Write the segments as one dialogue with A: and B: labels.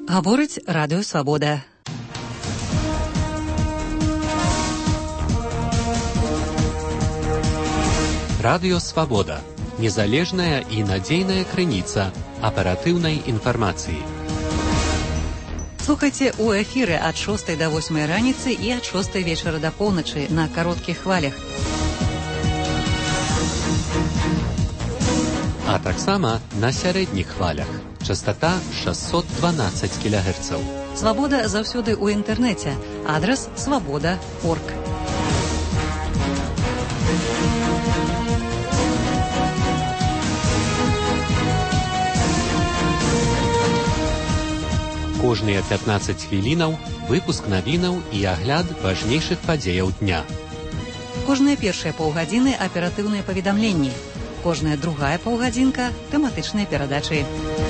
A: Гаворыць Радыё Свабода.
B: Радыё Свабода. Незалежная і надзейная крыніца аператыўнай інфармацыі.
A: Слухайце ў эфіры ад 6 до 8 раніцы і ад 6 вечара до поўначы на кароткіх хвалях.
B: А таксама на сярэдніх хвалях. Частота 612 кГц.
A: Свабода заўсёды ў інтэрнэце. Адрас свабода.орг.
B: Кожныя 15 хвілінаў выпуск навінаў і агляд важнейшых падзеяў дня.
A: Кожныя першыя паўгадзіны аператыўныя паведамленні. Кожная другая паўгадзінка тэматычныя перадачы.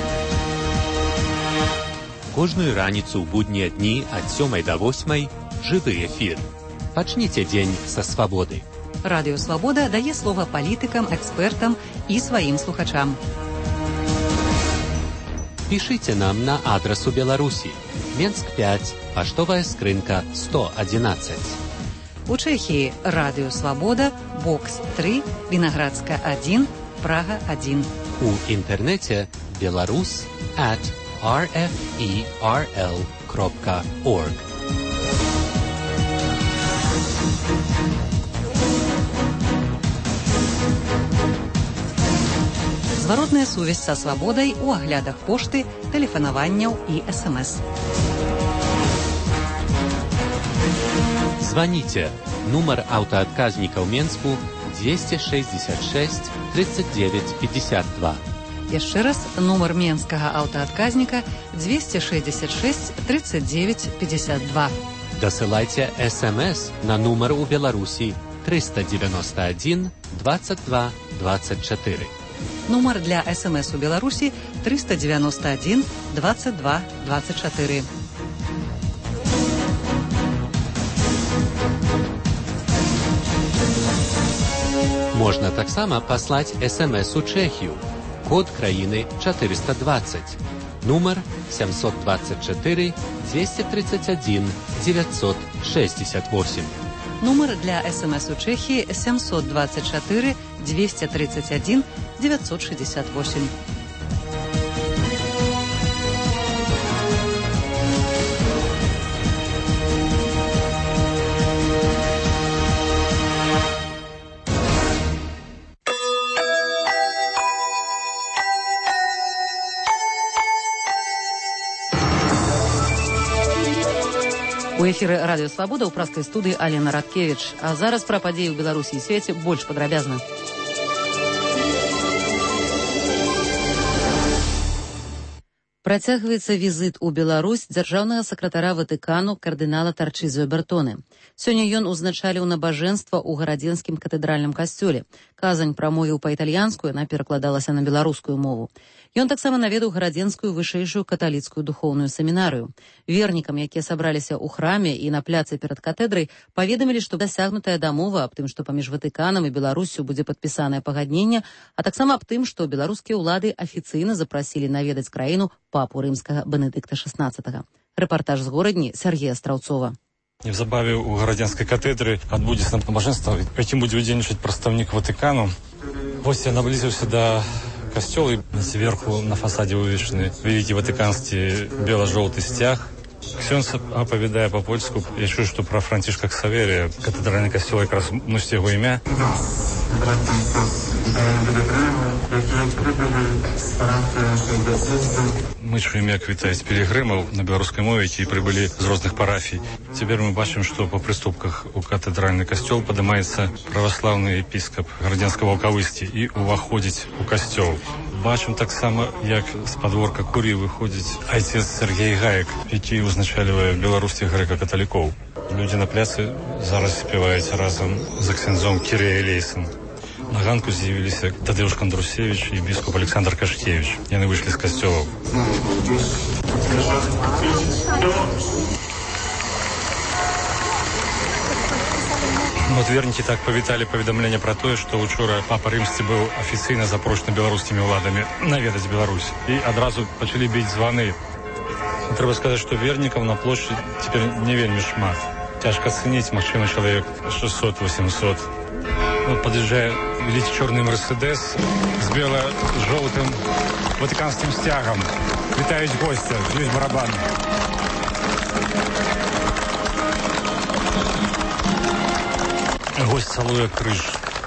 B: Кожную раніцу ў буднія дні ад 7 до 8 жывы эфір. Пачніце дзень са свабоды.
A: Радыё Свабода дае слова палітыкам, экспертам і сваім слухачам.
B: Пішыце нам на адрасу Беларусі. Менск 5, паштовая скрынка 111.
A: У Чэхіі Радыё Свабода, Бокс 3, Вінаградска 1, Прага 1.
B: У інтэрнэце belarus@rferl.org.
A: Зваротная сувязь са свабодай у аглядах пошты, тэлефанаванняў і СМС.
B: Званіце. Нумар аўтаадказніка ў Менску 266 39 52.
A: Яшчэ раз, нумар менскага аўтаадказніка 266 39 52.
B: Дасылайце СМС на нумар у Беларусі 391 22 24.
A: Нумар для СМС у Беларусі 391 22 24.
B: Можна таксама паслаць СМС у Чэхію. Код краіны 420. Нумар 724 231 968.
A: Нумар для СМС у Чэхіі 724 231 968. У эфіры Радыё Свабода ў праскай студыі Алена Радкевіч. А зараз пра падзеі ў Беларусі і свеце больш падрабязна. Працягваецца візіт у Беларусь дзяржаўнага сакратара Ватыкану кардынала Тарчызіо Бертоны. Сёння ён узначаліў набажэнства ў гарадзенскім катэдральным касцёле. Казань прамовіў па-італьянску, яна перакладалася на беларускую мову. Ён таксама наведаў гарадзенскую вышэйшую каталіцкую духоўную семінарыю. Вернікам, якія сабраліся ў храме і на пляцы перад катедрай, паведамілі, што дасягнутая дамова аб тым, што паміж Ватыканам і Беларуссю будзе падпісанае пагадненне, а таксама аб тым, што беларускія ўлады афіцыйна запрасілі наведаць краіну папу рымскага Бенедыкта XVI. Рэпартаж з горадні Сергея Страўцова.
C: Неўзабаве ў гарадзенскай катедры адбудзецца набажэнства, якім будзе ўдзельнічаць прадстаўнік Ватыкану. Вось я наблізіўся да касцёла, і зверху на фасадзе вывешаны вялікі ватыканскі бела-жоўты сцяг. Ксёндз апавядае па-польску. Я чую, што пра Францішка Ксаверія, катэдральны касцёл якраз носіць яго імя. Мы чуем, як вітаюць пілігрымаў на беларускай мове, якія прыбылі з розных парафій. Цяпер мы бачым, што па прыступках у катэдральны касцёл падымаецца праваслаўны епіскап гарадзенскага Ваўкавысці і ўваходзіць у касцёл. Бачым таксама, як з падворка курыі выходзіць айцец Сергей Гаек, які узначалівае беларускіх грэка-каталікоў. Людзі на пляцы зараз спяваюць разам з ксяндзом Кірыя Элейсам. На ганку з'явіліся Тадеуш Кандрусевіч і біскуп Александр Кашкевіч. Яны выйшлі з касцёлаў. Вот вернікі так павіталі паведамленне пра тое, што учора папа рымскі быў афіцыйна запрошаны беларускімі ўладамі наведаць Беларусь. І адразу пачалі біць званы. Трэба сказаць, што вернікаў на плошчы цяпер не вельмі шмат. Цяжка ацэніць, магчыма, чалавек 600-800. Вот подъезжает великий черный Мерседес с бело-желтым ватиканским стягом. Вітають гостя, б'ють барабани. Гость цалуе крыж.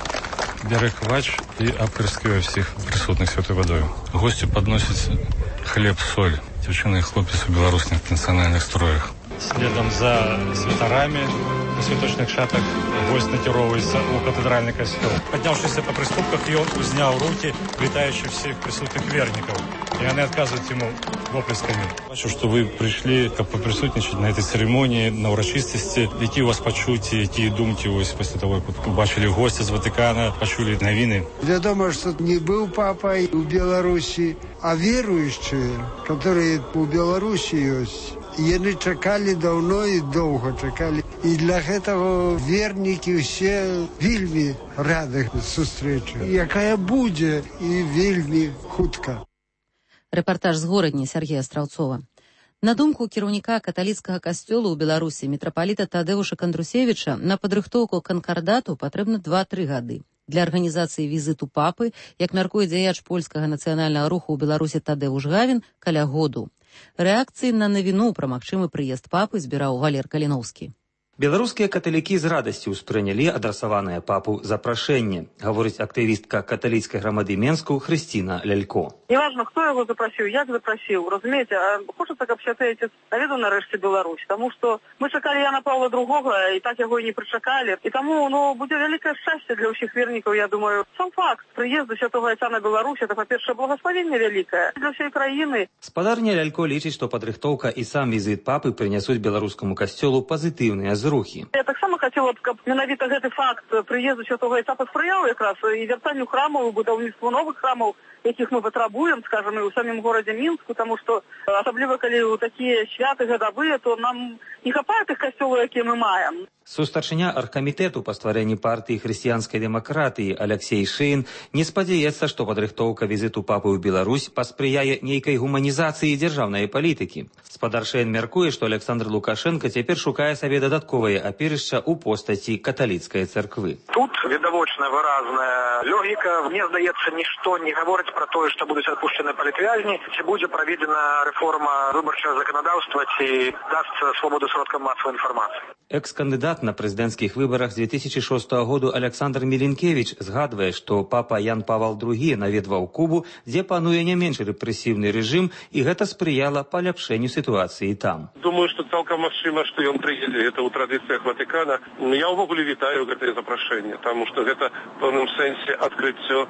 C: Бярэ квач і апрыскивае всіх присутных святой водою. Гостю подносяць хлеб, соль. Дзяўчыны і хлопец у беларускіх нацыянальных строях. Следом за святарами на святочных шатах гость накіроўваецца ў катэдральны касцёл. Падняўшыся па прыступках, ён узняў рукі, вітаючы всіх присутных вернікаў. И они отказывают ему воплесками. Бачу, что вы пришли, как поприсутничать на этой церемонии, на урочистости. Які у вас почуття, які думки ось після того, як побачили гостя з Ватикана, почули новини?
D: Вядома, что не был папой у Беларуси, а верующие, которые у Беларуси есть, яны чакали давно и долго чакали. И для этого верники все вельми рады сустрэчы. Якая будзе и вельми хутка.
A: Рэпартаж з горадні Сергея Страўцова. На думку кіраўніка каталіцкага касцёла ў Беларусі мітрапаліта Тадэвуша Кандрусевіча, на падрыхтоўку канкардату патрэбна 2-3 гады. Для арганізацыі візіту папы, як мяркуе дзеяч польскага нацыянальнага руху ў Беларусі Тадэвуш Гавін, каля году. Рэакцыі на навіну пра магчымы прыезд папы збіраў Валер Каліноўскі.
E: Беларускія каталікі з радасцю ўспрынялі адрасаванае папу запрашэнне, гаворыць актывістка каталіцкай грамады Менску Хрысціна Лялько.
F: Неважно, хто яго запрасіў, як запрасіў, разумееце, а хочацца, каб святы Отец наведаў нарэшце Беларусь, таму што мы чакалі Яна Паўла II, і так яго і не прычакалі. І таму, будзе вялікае шчасце для ўсіх вернікаў, я думаю. Сам факт прыезду святога Отца на Беларусь, это, па-першае, благословенне вялікае для ўсёй краіны.
E: Спадарня Лялько лічыць, што падрыхтоўка і сам візіт папы прынясуць беларускаму касцёлу пазітыўныя зрухі.
F: Я таксама хацела б, каб менавіта гэты факт прыезду святога Отца паспрыяў якраз і вяртанню храмаў, будаўніцтву новых храмаў, якіх мы патрабуем, скажем, і ў самім горадзе Мінску, таму што асабліва калі ў такія святы гадавыя, то нам не хапае тых касцёлаў, якія мы маем.
E: Сустарчыня аргкамітэту па стварэнні партыі хрысціянскай дэмакратыі Аляксей Шыін не спадзяецца, што падрыхтоўка візіту папы ў Беларусь паспрыяе нейкай гуманізацыі дзяржаўнай палітыкі. Спадар Шыін мяркуе, што Александр Лукашенко цяпер шукае сабе дадатковае апірышча ў постаці каталіцкай царквы.
G: Тут відавочна выразная логіка. Мне здаецца, нішто не гаворыць про тое, што будуць адпушчаны палітвязні, ці будзе праведзена рэформа выбарчага заканадаўства, ці дасца свабоду сродкам масавай інфармацыі.
E: Экс-кандыдат на прэзідэнцкіх выбарах 2006 году Александр Міленкевіч згадвае, што папа Ян Павал II наведваў Кубу, дзе пануе не менш рэпрэсіўны рэжым, і гэта спрыяла паляпшэнню сітуацыі там.
H: Думаю, што цалкам магчыма, што ён прыедзе. Гэта ў традыцыях Ватыкана. Я ўвогуле вітаю гэтае запрашэнне, таму што гэта в пэўным сэнсе адкрыццё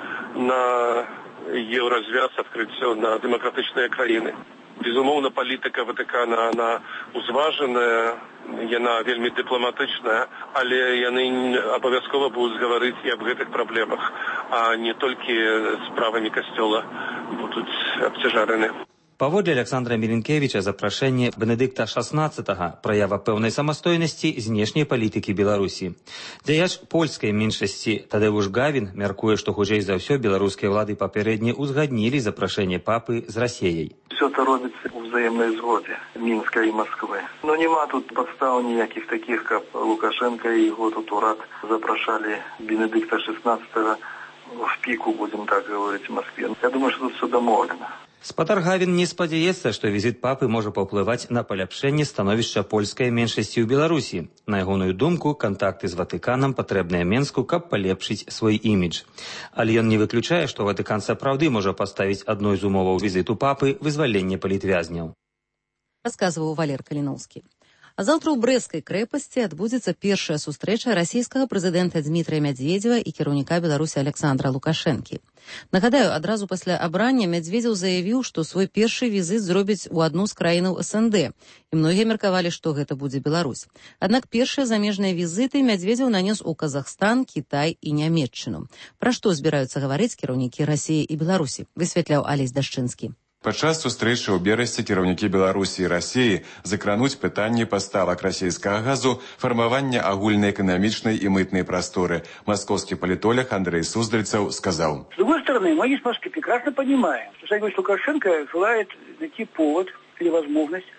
H: на еўразвяз, адкрыццё на дэмакратычныя краіны. Безумоўна, палітыка Ватыкана, она узважаная, яна вельмі дыпламатычная, але яны абавязкова будуць гаварыць і аб гэтых праблемах, а не толькі справамі касцёла будуць абцяжараны.
E: Паводле Александра Міленкевіча запрашэнне Бенедыкта XVI праява пэўнай самастойнасці знешняй палітыкі Беларусі. Дзеяч польскай меншасці Тадэвуш Гавін мяркуе, што хутчэй за ўсё беларускія ўлады папярэдне ўзгаднілі запрашэнне папы з Расіяй.
I: Все это робится в взаимной сгоде Минска и Москвы. Но нема тут подстав никаких таких, как Лукашенко и его тут урад запрошали Бенедикта XVI в пику, будем так говорить, в Москве. Я думаю, что тут все домовлено.
E: Спадар Гавін не спадзяецца, што візіт папы можа паўплываць на паляпшэнне становішча польскай меншасці ў Беларусі. На ягоную думку, кантакты з Ватыканам патрэбныя Менску, каб палепшыць свой імідж. Але ён не выключае, што Ватыкан сапраўды можа паставіць адной з умоваў візіту папы вызваленне палітвязняў.
A: Расказваў Валер Каліноўскі. А заўтра ў Брэсцкай крэпасці адбудзецца першая сустрэча расійскага прэзідэнта Дмітрыя Мядзведзева і кіраўніка Беларусі Александра Лукашэнкі. Нагадаю, адразу пасля абрання Мядзведзеў заявіў, што свой першы візіт зробіць у адну з краінаў СНД, і многія меркавалі, што гэта будзе Беларусь. Аднак першыя замежныя візіты Мядзведзеў нанёс у Казахстан, Кітай і Нямецчыну. Пра што збіраюцца гаварыць кіраўнікі Расіі і Беларусі, высвятляў Алесь Дашчынскі.
J: Падчас сустрэчы ў Берасці кіраўнікі Беларусі і Расіі закрануць пытанні паставак расійскага газу, фармавання агульнай эканамічнай і мытнай прасторы. Московский политолог Андрей Суздальцев сказал.
K: С другой стороны, мы с Москвы прекрасно понимаем, что Лукашенко желает найти повод или возможность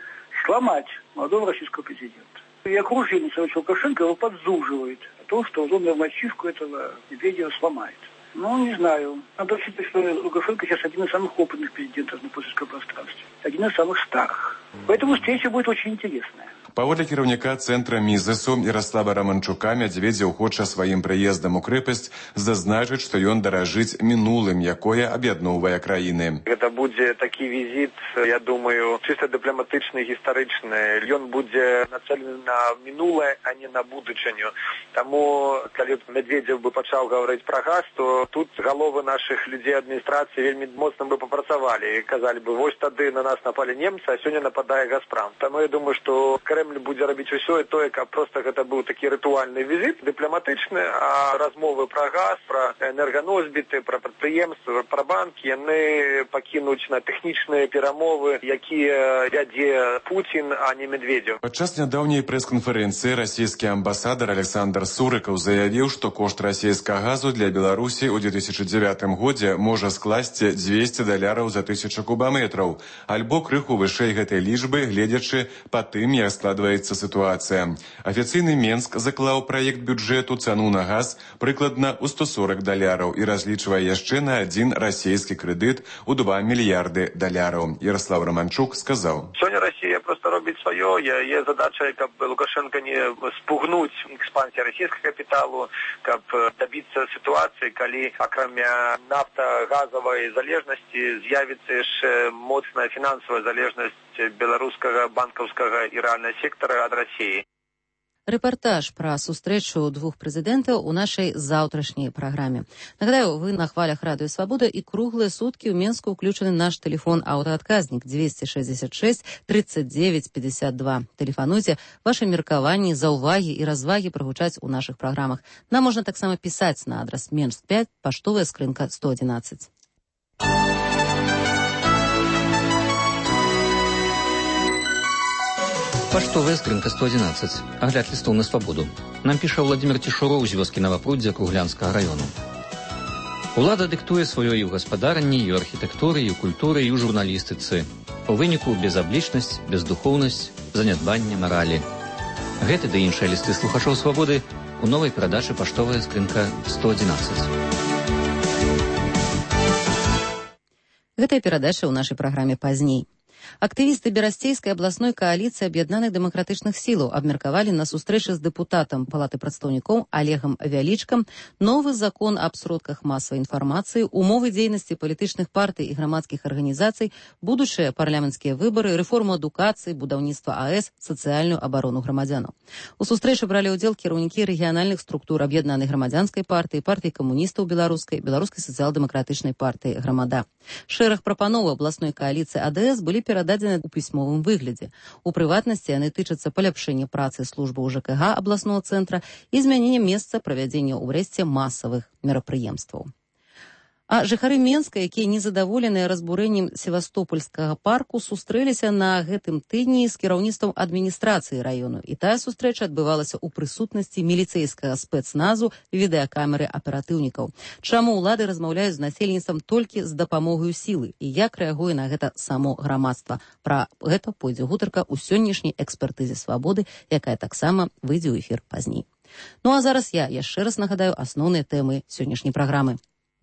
K: сломать молодого российского президента. И окружение Лукашенко его подзуживает о том, что он мальчишку этого Медведева сломает. Ну, не знаю. Надо считать, что Лукашенко сейчас один из самых опытных президентов на постсоветском пространстве. Один из самых старых. Поэтому встреча будет очень интересная.
J: Паводле кіраўніка цэнтра Мізесу Ярослава Романчука Медведзеў хоча сваім прыездам у крэпасць зазначыць, што ён даражыць мінулым, якое аб'ядноўвае краіны.
G: Гэта будзе такі візіт, я думаю, чыста дыпламатычны, гістарычны. Ён будзе нацэлены на мінулае, а не на будучыню. Таму, калі Медведзеў бы пачаў гаварыць пра газ, то тут галовы нашых людзей адміністрацыі вельмі моцна бы папрацавалі і казалі бы, вось тады на нас напалі немцы, а сёння нападае Газпром. Таму я думаю, што Кремль будзе рабіць усё і тое, каб проста гэта быў такі рытуальны візіт, дыпламатычны, а размовы пра газ, пра энерганосьбіты, пра прадпрыемствы, пра банкі, яны пакінуць на тэхнічныя перамовы, якія вядзе Пуцін, а не Медведзеў.
J: Падчас нядаўняй прэс-канферэнцыі расійскі амбасадар Александр Сурыкаў заявіў, што кошт расійскага газу для Беларусі ў 2009 годзе можа скласці $200 за 1000 кубаметраў, альбо крыху вышэй гэтай лічбы, гледзячы па тым, як складваецца сітуацыя. Афіцыйны Менск заклаў праект бюджэту цану на газ прыкладна ў $140 і разлічвае яшчэ на адзін расійскі крэдыт у $2 мільярды. Ярослав Романчук сказаў.
G: Сёння Расія проста робіць сваё. Яе задача, каб Лукашенко не спугнуць экспансію расійскага капіталу, каб дабіцца сітуацыі, калі акрамя нафтагазавай залежнасці з'явіцца яшчэ моцная фінансавая залежнасць беларускага банкаўскага і рэальнага сектара ад Расіі.
A: Рэпартаж пра сустрэчу двух прэзідэнтаў у нашай заўтрашняй праграме. Нагадаю, вы на хвалях Радыё Свабода і круглыя суткі ў Менску ўключаны наш тэлефон аўтаадказнік 266 39 52. Тэлефануйце, вашы меркаванні, заўвагі і развагі прагучаць у нашых праграмах. Нам можна таксама пісаць на адрас Менск 5, паштовая скрынка 111.
L: Паштовая скрынка 111. Агляд лістоў на свабоду. Нам піша Владимир Цішуроў з вёскі Навапруддзя Круглянскага раёну. Улада дыктуе сваё і ў гаспадаранні, і ў архітэктуры, і ў культуры, і ў журналістыцы. У выніку безаблічнасць, бездухоўнасць, занядбанне маралі. Гэты ды іншыя лісты слухачоў свабоды у новай перадачы «Паштовая скрынка 111».
A: Гэтая перадача ў нашай праграме пазней. Актывісты Берасцейскай абласной кааліцыі аб'яднаных дэмакратычных сілаў абмеркавалі на сустрэчы з дэпутатам Палаты прадстаўнікоў Олегам Вялічкам новы закон аб сродках масавай інфармацыі, умовы дзейнасці палітычных партый і грамадскіх арганізацый, будучыя парламенцкія выбары, рэформу адукацыі, будаўніцтва АЭС, сацыяльную абарону грамадзянаў. У сустрэчы бралі ўдзел кіраўнікі рэгіянальных структур аб'яднанай грамадзянскай партыі, партыі камуністаў беларускай, беларускай сацыял-дэмакратычнай партыі «Грамада». Шэраг прапановаў абласной кааліцыі АДС былі перададзены ў пісьмовым выглядзе. У прыватнасці яны тычацца паляпшэння працы службы ЖКХ абласного цэнтра і змянення месца правядзення ў Брэсце масавых мерапрыемстваў. А жыхары Менска, якія незадаволеныя разбурэннем Севастопольскага парку, сустрэліся на гэтым тыдні з кіраўніцтвам адміністрацыі раёну. І тая сустрэча адбывалася ў прысутнасці міліцэйскага спецназу і відэакамеры аператыўнікаў. Чаму ўлады размаўляюць з насельніцтвам толькі з дапамогаю сілы? І як рэагуе на гэта само грамадства? Пра гэта пойдзе гутарка ў сённяшняй экспертызе свабоды, якая таксама выйдзе ў эфір пазней. Ну а зараз я яшчэ раз нагадаю асноўныя тэмы сённяшняй праграмы.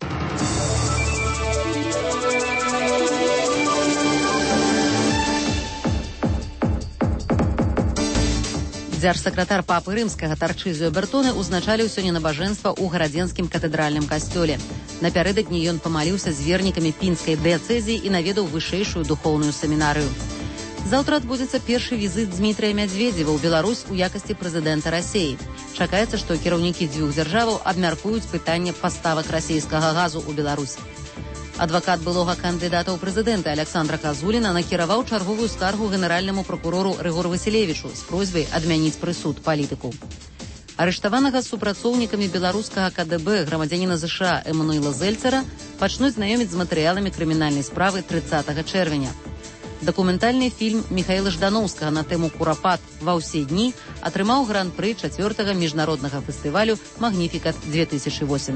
A: Дзяржсакратар папы рымскага Тарчызіо Бертоне узначаліў сёння набажэнства ў гарадзенскім катэдральным касцёле. Напярэдадні ён памаліўся з вернікамі пінскай дыяцэзіі і наведаў вышэйшую духоўную семінарыю. Заўтра адбудзецца першы візіт Дмітрыя Мядзведзева ў Беларусь у якасці прэзідэнта Расіі. Чакаецца, што кіраўнікі дзвюх дзяржаваў абмяркуюць пытанне паставак расійскага газу ў Беларусь. Адвакат былога кандыдата ў прэзідэнты Александра Казуліна накіраваў чарговую скаргу генеральнаму пракурору Рыгору Васілевічу з просьбай адмяніць прысуд палітыку. Арыштаванага з супрацоўнікамі беларускага КДБ грамадзяніна США Эмануіла Зельцера пачнуць знаёміць з матэрыяламі крымінальнай справы 30 чэрвеня. Дакументальны фільм Міхаіла Ждановскага на тэму «Курапат ва ўсе дні» атрымаў гран-пры 4-го міжнароднага фестывалю «Магніфікат-2008».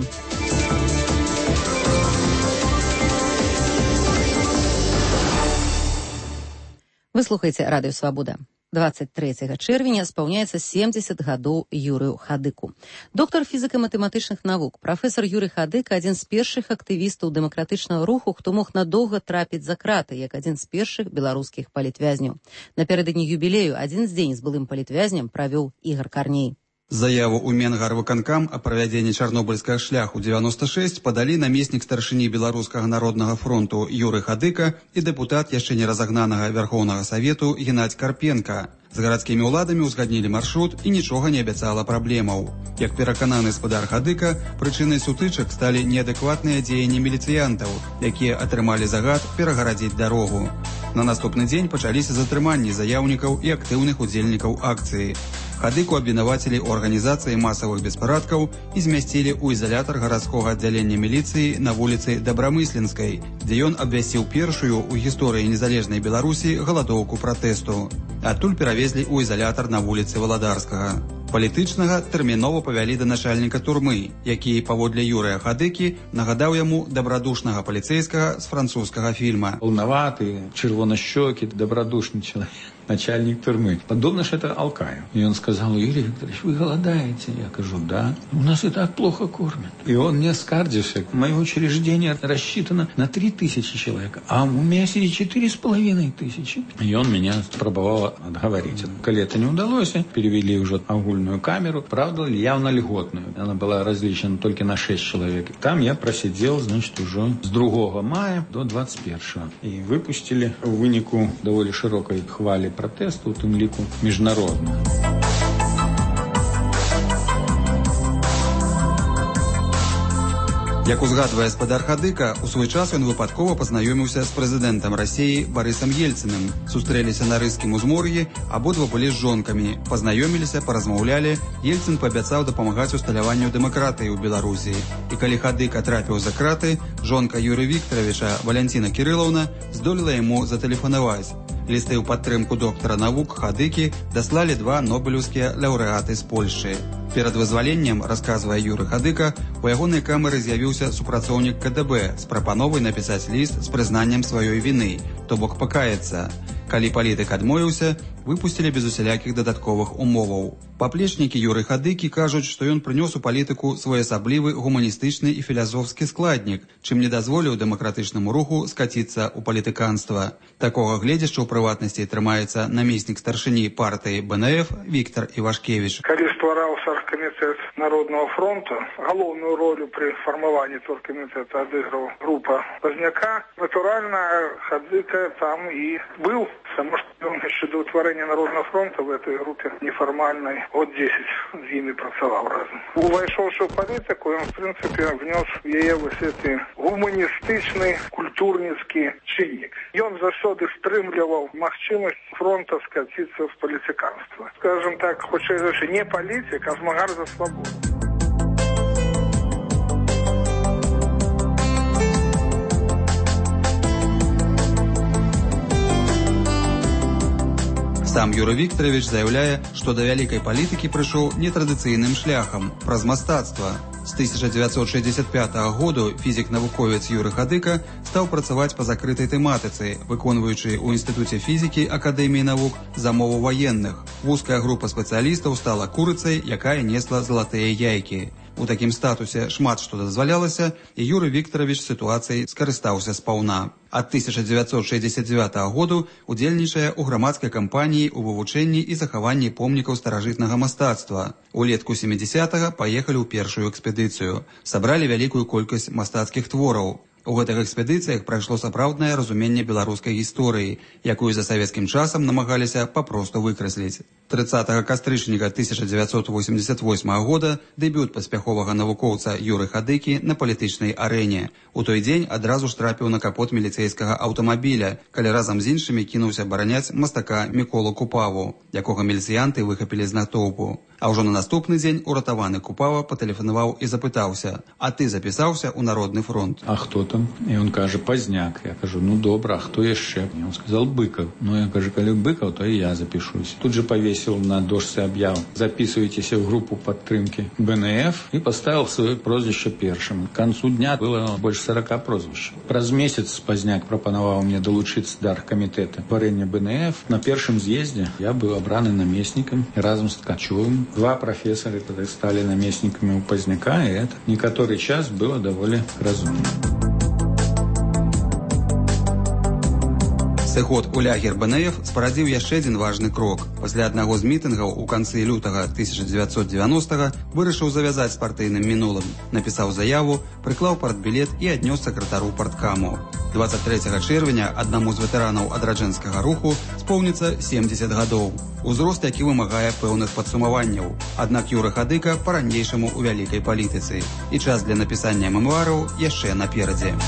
A: Вы слухаеце радыё Свабода. 23 чэрвеня спаўняецца 70 гадоў Юрыю Хадыку. Доктар фізіка-матэматычных навук, прафесар Юрый Хадык адзін з першых актывістаў дэмакратычнага руху, хто мог надоўга трапіць за краты, як адзін з першых беларускіх палітвязняў. Напярэдадні юбілею адзін дзень з былым палітвязням правёў Ігар Карней.
M: Заяву ў Менгарвыканкам о правядзенні чарнобыльскага шляху 96 падалі намеснік старшыні Беларускага народнага фронту Юрый Хадыка і дэпутат яшчэ не разагнанага Вярхоўнага Савету Геннадзь Карпенка. З гарадскімі ўладамі ўзгаднілі маршрут і нічога не абяцала праблемаў. Як перакананы спадар Хадыка, прычынай сутычак сталі неадэкватныя дзеянні міліцыянтаў, якія атрымалі загад перагарадзіць дарогу. На наступны дзень пачаліся затрыманні заяўнікаў і актыўных удзельнікаў акцыі. Хадыку абвінавацілі ў арганізацыі масавых беспарадкаў і змясцілі ў ізалятар гарадскога аддзялення міліцыі на вуліцы Дабрамысленскай, дзе ён абвясціў першую ў гісторыі незалежнай Беларусі галадоўку пратэсту. Адтуль перавезлі ў ізалятар на вуліцы Валадарскага. Палітычнага тэрмінова павялі да начальніка турмы, які, паводле Юрыя Хадыкі, нагадаў яму дабрадушнага паліцейскага з французскага фільма.
N: Полноватый, червонощекий, добродушный человек. Начальник тюрьмы. Подобно, что это Алкаев. И он сказал: Юрий Викторович, вы голодаете? Я говорю: да. У нас и так плохо кормят. И он мне скардился. Мое учреждение рассчитано на 3000 человек, а у меня сидит 4500. И он меня пробовал отговорить. Коли это не удалось, перевели уже огульную камеру. Правда, явно льготную. Она была различена только на 6 человек. Там я просидел, значит, уже с 2 мая до 21. И выпустили в вынику довольно широкой хвали протесту, у тым ліку міжнародна.
M: Як узгадвае спадар Хадыка, у свой час ён выпадкова пазнаёміўся з прэзідэнтам Расіі Барысам Ельцыным. Сустрэліся на рыскім узмор'і, абодва былі з жонкамі. Пазнаёміліся, паразмаўлялі, Ельцын паабяцаў дапамагаць усталяванню дэмакратыі ў Беларусі. І калі Хадыка трапіў за краты, жонка Юрыя Віктаравіча Валянціна Кірылаўна здолела яму затэлефанаваць. Лісты ў падтрымку доктара навук Хадыкі даслалі 2 нобелеўскія лаўрэаты з Польшчы. Перад вызваленнем, расказвае Юрый Хадыка, у ягонай камеры з'явіўся супрацоўнік КДБ з прапановай напісаць ліст з прызнаннем сваёй віны, то бок пакаяцца. Калі палітык адмовіўся, выпусцілі без усялякіх дадатковых умоваў. Паплечнікі Юры Хадыкі кажуць, што ён прынёс у палітыку своеасаблівы гуманістычны і філасофскі складнік, чым не дазволіў дэмакратычнаму руху скаціцца ў палітыканства. Такога гледзяшча ў прыватнасці трымаецца намеснік старшыні партыі БНФ Віктор Івашкевіч.
O: Калі ствараўся Оргкамітэт Народного фронту, галоўную ролю при фармаванні Оргкамітэта адыграў група Возняка. Натуральна, Хадыка там і быў, потому что он еще до утворения Народного фронта в этой группе неформальной от 10 з імі працаваў разом. Увайшоўшы ў палітыку, ён, в принципе, внес в яе вось гэты гуманістычны, культурніцкі чыннік. Ён заўсёды стрымліваў магчымасць фронта скаціцца в палітыканства. Скажем так, хутчэй за ўсё, не палітык, а змагар за свабоду.
M: Сам Юрый Віктаравіч заяўляе, што да вялікай палітыкі прыйшоў нетрадыцыйным шляхам, праз мастацтва. З 1965 году фізік-навуковец Юрый Хадыка стаў працаваць па закрытай тэматыцы, выконваючы ў Інстытуце фізікі Акадэміі навук замову ваенных. Вузкая група спецыялістаў стала курыцай, якая несла залатыя яйкі. У такім статусе шмат што дазвалялася, і Юрый Віктаравіч сітуацыяй скарыстаўся спаўна. Ад 1969 году удзельнічае ў грамадскай кампаніі ў вывучэнні і захаванні помнікаў старажытнага мастацтва. Улетку 70-га паехалі ў першую экспедыцыю. Сабралі вялікую колькасць мастацкіх твораў. У гэтых экспедыцыях прайшло сапраўднае разуменне беларускай гісторыі, якую за савецкім часам намагаліся папросту выкрасліць. 30 кастрычніка 1988 года дэбют паспяховага навукоўца Юры Хадыкі на палітычнай арэне. У той дзень адразу ж трапіў на капот міліцэйскага аўтамабіля, калі разам з іншымі кінуўся бараняць мастака Міколу Купаву, якога міліцыянты выхапілі з натоўпу. А ўжо на наступны дзень уратаваны Купава патэлефанаваў і запытаўся: «А ты запісаўся ў Народны фронт?»
N: «А хто там?» он? И он кажет, Поздняк. Я кажу, ну добро, а кто еще? И он сказал, Быков. Ну, я кажу, коли Быков, то и я запишусь. Тут же повесил на дошце объяву. Записывайтесь в группу подтримки БНФ и поставил свое прозвище першим. К концу дня было больше 40 прозвищ. Праз месяц Поздняк пропоновал мне долучиться до аргкомитета варення БНФ. На первом съезде я был обран наместником разом с Ткачевым. 2 профессора тогда стали наместниками у Поздняка, и это некоторый час было довольно разумно.
M: Сыход у лагер БНФ спарадзіў яшчэ адзін важны крок. Пасля аднаго з мітынгаў у канцы лютага 1990-га вырашыў завязаць з партыйным мінулым. Напісаў заяву, прыклаў партбілет і аднёс сакратару парткаму. 23 чэрвеня аднаму з ветэранаў адраджэнскага руху споўніцца 70 гадоў. Узрост, які вымагае пэўных падсумаванняў. Аднак Юры Хадыка па-ранейшаму ў вялікай палітыцы. І час для напісання мемуараў яшчэ наперадзе.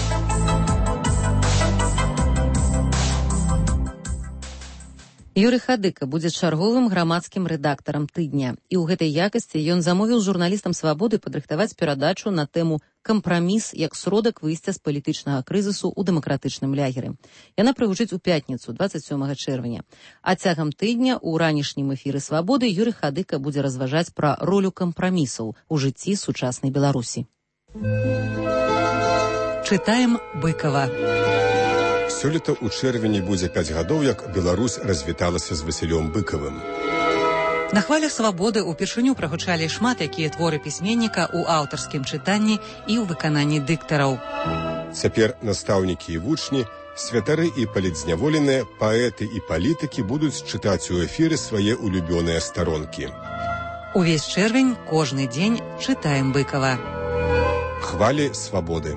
A: Юрый Хадыка будзе чарговым грамадскім рэдактарам тыдня. І ў гэтай якасці ён замовіў журналістам «Свабоды» падрыхтаваць перадачу на тэму «Кампраміс як сродак выйсця з палітычнага крызісу ў дэмакратычным лягеры». Яна прагучыць у пятніцу, 27 чэрвеня. А цягам тыдня ў ранішнім эфіры «Свабоды» Юрый Хадыка будзе разважаць пра ролю кампрамісаў у жыцці сучаснай Беларусі. Чытаем Быкова.
P: Сёлета ў чэрвені будзе 5 гадоў, як Беларусь развіталася з Васілём Быкавым.
A: На хвалях «Свабоды» упершыню прагучалі шмат якія творы пісьменніка ў аўтарскім чытанні і ў выкананні дыктараў.
P: Цяпер настаўнікі і вучні, святары і палітзняволеныя, паэты і палітыкі будуць чытаць у эфіры свае улюбёныя старонкі.
A: Увесь чэрвень, кожны дзень чытаем Быкава.
P: Хвалі «Свабоды».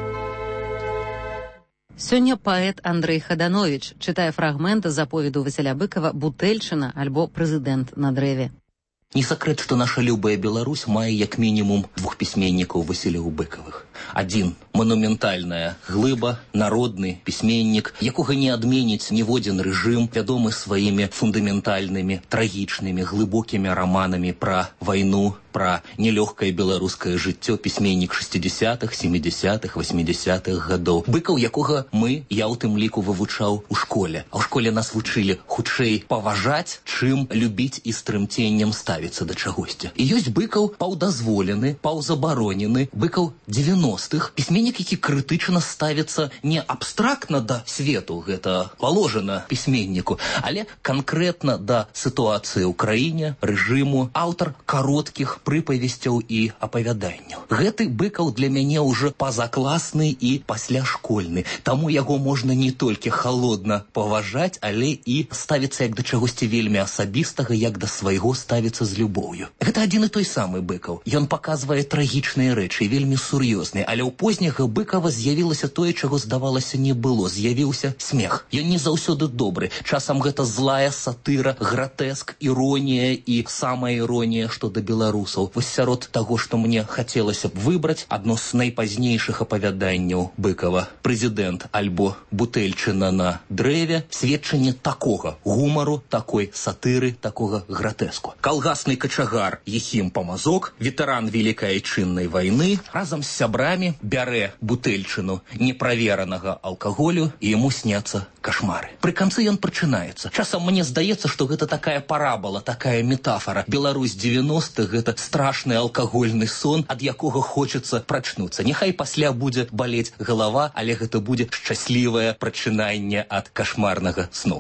A: Сёння паэт Андрэй Хадановіч чытае фрагмент з аповеду Васіля Быкава «Бутэльчына» альбо «Прэзідэнт на дрэве».
Q: Не сакрэт, што наша любая Беларусь мае як мінімум 2 пісьменнікаў Васілёў Быкавых. Адзін – манументальная глыба, народны пісьменнік, якога не адменіць ніводзін рэжым, вядомы сваімі фундаментальнымі, трагічнымі, глыбокімі раманамі пра вайну, пра нелёгкае беларускае жыццё, пісьменнік 60-х, 70-х, 80-х гадоў. Быкаў, якога я ў тым ліку вывучаў у школе. А ў школе нас вучылі хутчэй паважаць, чым любіць і з трымценнем ставіцца да чагосьці. І ёсць Быкаў паўдазволены, паўзабаронены, Быкаў 90-х, пісьменнік, які крытычна ставіцца не абстрактна да свету, гэта паложана пісьменніку, але канкрэтна да сітуацыі ў краіне, рэжыму, аўтар кароткіх прыпавесцяў і апавяданняў. Гэты Быкаў для мяне ўжо пазакласны і пасляшкольны, таму яго можна не толькі халодна паважаць, але і ставіцца як да чагосьці вельмі асабістага, як да свайго ставіцца з любоўю. Гэта адзін і той самы Быкаў. Ён паказвае трагічныя рэчы, вельмі сур'ёзныя, але ў позняга Быкава з'явілася тое, чаго здавалася не было, з'явіўся смех. Ён не заўсёды добры, часам гэта злая сатыра, гратэск, іронія і самая іронія, што да беларусаў. Вось сярод таго, што мне хацелася б выбраць, адно з найпазнейшых апавяданняў Быкава «Прэзідэнт» альбо «Бутэльчына на дрэве» сведчанне такога гумару, такой сатыры, такога гратэску. Калгасны качагар Ехім Памазок, ветэран Велікай Айчыннай вайны, разам з сябрамі бярэ бутэльчыну неправеранага алкаголю і яму сняцца кашмары. Пры канцы ён прачынаецца. Часам мне здаецца, што гэта такая парабола, такая метафора. Беларусь 90-х – гэта страшны алкагольны сон, ад якога хочацца прачнуцца. Няхай пасля будзе балець галава, але гэта будзе шчаслівае прачынанне ад кашмарнага сну.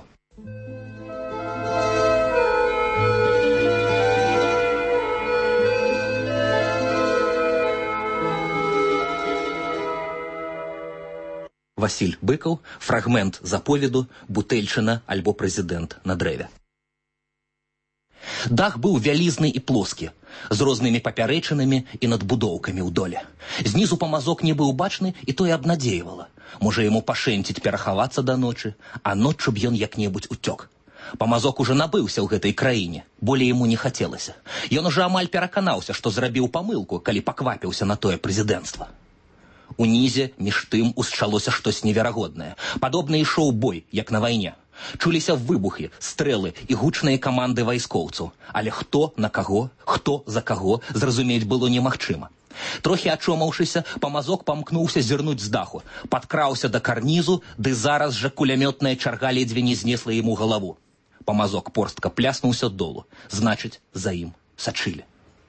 Q: Васіль Быкаў, фрагмент з аповеду «Бутэльчына» альбо «Прэзідэнт на дрэве». Дах быў вялізны і плоскі, з рознымі папярэчынамі і надбудоўкамі ў доле. Знізу памазок не быў бачны, і тое абнадзейвала. Можа яму пашэнціць перахавацца да ночы, а ноччу б ён як-небудзь уцёк. Памазок ужо набыўся ў гэтай краіне, болей яму не хацелася. Ён ужо амаль пераканаўся, што зрабіў памылку, калі паквапіўся на тое прэзідэнцтва. Унізе між тым усчалося штось неверагоднае. Падобна ішоў бой, як на вайне. Чуліся выбухі, стрэлы і гучныя каманды вайскоўцаў. Але хто на каго, хто за каго, зразумець было немагчыма. Трохі ачомаўшыся, Памазок памкнуўся зірнуць з даху, падкраўся да карнізу, ды зараз жа кулямётная чарга ледзьве не знесла яму галаву. Памазок порстка пляснуўся долу, значыць, за ім сачылі.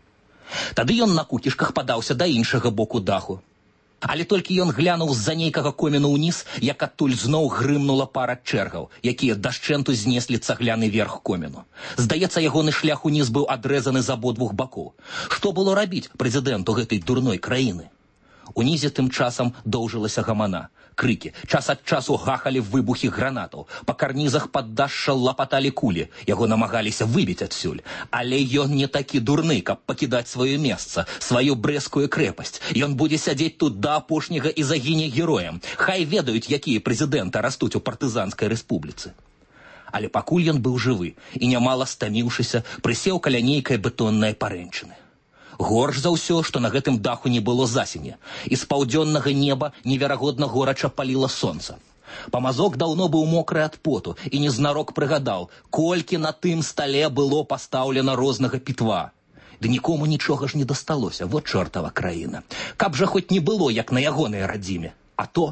Q: Тады ён на кукішках падаўся да іншага боку даху. Але толькі ён глянуў з-за нейкага коміну ўніз, як адтуль зноў грымнула пара чэргаў, якія дашчэнту знеслі цагляны верх коміну. Здаецца, ягоны шлях уніз быў адрэзаны з абодвух бакоў. Што было рабіць прэзідэнту гэтай дурной краіны? Унізе тым часам доўжылася гамана. Крыкі, час ад часу гахалі выбухі гранатаў. Па карнізах паддашша лапаталі кулі. Яго намагаліся выбіць адсюль. Але ён не такі дурны, каб пакідаць сваё месца, сваю брэскую крэпасць. Ён будзе сядзець тут да апошняга і загіне героем. Хай ведаюць, якія прэзідэнты растуць у партызанскай рэспубліцы. Але пакуль ён быў жывы і нямала стаміўшыся, прысеў каля нейкай бетоннай парэнчыны. Горш за ўсё, што на гэтым даху не было засені, і з паўдзённага неба неверагодна горача паліла сонца. Памазок даўно быў мокры ад поту і незнарок прыгадаў, колькі на тым стале было пастаўлена рознага пітва. Ды нікому нічога ж не дасталося, вот чортава краіна. Каб жа хоць не было, як на ягонай радзіме. А то...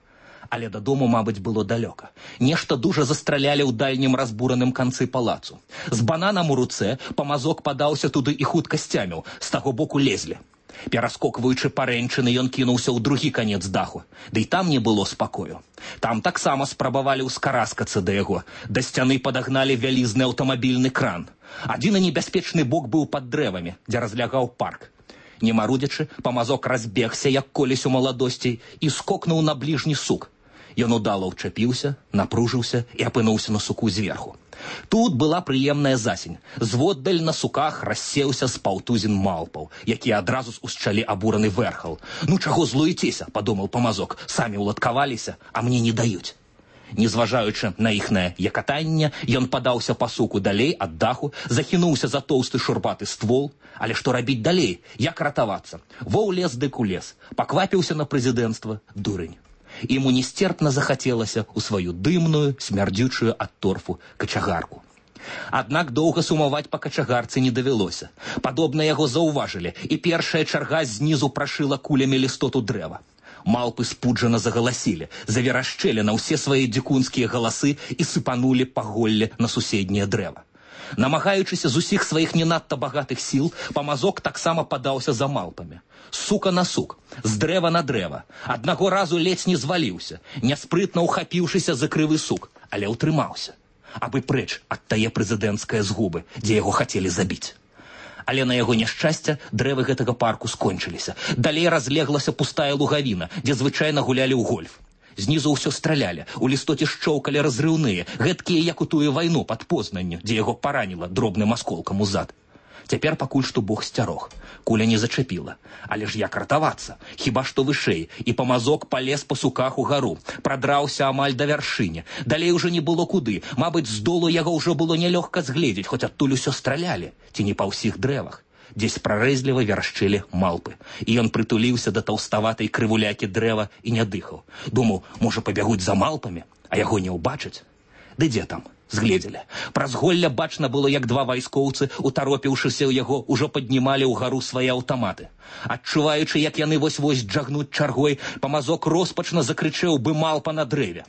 Q: Але дадому, мабыць, было далёка. Нешта дужа застралялі ў дальнім разбураным канцы палацу. З бананам у руцэ Памазок падаўся туды і хутка сцяміў, з таго боку лезлі. Пераскокваючы парэнчыны, ён кінуўся ў другі канец даху. Ды і там не было спакою. Там таксама спрабавалі ўскараскацца да яго. Да сцяны падагналі вялізны аўтамабільны кран. Адзіны небяспечны бок быў пад дрэвамі, дзе разлягаў парк. Не марудзячы, Памазок разбегся, як колісь у маладосці, і скокнуў на бліжні сук. Ён удала ўчапіўся, напружыўся і апынуўся на суку зверху. Тут была прыемная засень. Зводдаль на суках рассеўся з паўтузін малпаў, якія адразу узчалі абураны вэрхал. «Ну чаго злуецеся?» – падумаў Памазок. «Самі ўладкаваліся, а мне не даюць». Незважаючы на іхнае якатанне, ён падаўся па суку далей ад даху, захінуўся за тоўсты шурпаты ствол. Але што рабіць далей? Як ратавацца? Воў лез дык у лес. Паквапіўся на прэзідэнцтва дурань. Іму несцерпна захацелася ў сваю дымную, смярдзючую ад торфу качагарку. Аднак доўга сумаваць па качагарцы не давялося. Падобна яго заўважылі, і першая чарга знізу прашыла кулямі лістоту дрэва. Малпы спуджана загаласілі, заверашчэлі на ўсе свае дзікунскія галасы і сыпанулі паголле на суседняе дрэва. Намагаючыся з усіх сваіх не надта багатых сіл, Памазок таксама падаўся за малпамі. Сука на сук, з дрэва на дрэва. Аднаго разу ледзь не зваліўся, няспрытна ўхапіўшыся за крывы сук, але ўтрымаўся. Абы прэч ад тае прэзідэнцкае згубы, дзе яго хацелі забіць. Але на яго няшчасце дрэвы гэтага парку скончыліся. Далей разлеглася пустая лугавіна, дзе звычайна гулялі ў гольф. Знізу ўсё стралялі, у лістоце шчоўкалі разрыўныя, гэткія, як у тую вайну пад Познанню, дзе яго параніла дробным асколкам у зад. Цяпер пакуль што Бог сцярог. Куля не зачапіла. Але ж як ратавацца? Хіба што вышэй, і Памазок палез па суках угару, прадраўся амаль да вяршыні. Далей ужо не было куды. Мабыць, з долу яго ўжо было нялёгка згледзець, хоць адтуль усё стралялі, ці не па ўсіх дрэвах. Дзесь прарэзліва верашчэлі малпы. І ён прытуліўся да таўставатай крывулякі дрэва і не дыхаў. Думаў, можа, пабягуць за малпамі, а яго не ўбачаць? Ды дзе там? Згледзелі. Праз голля бачна было, як два вайскоўцы, утаропіўшыся ў яго, ужо паднімалі ўгару свае аўтаматы. Адчуваючы, як яны вось-вось джагнуць чаргой, Памазок роспачна закрычэў бы малпа на дрэве.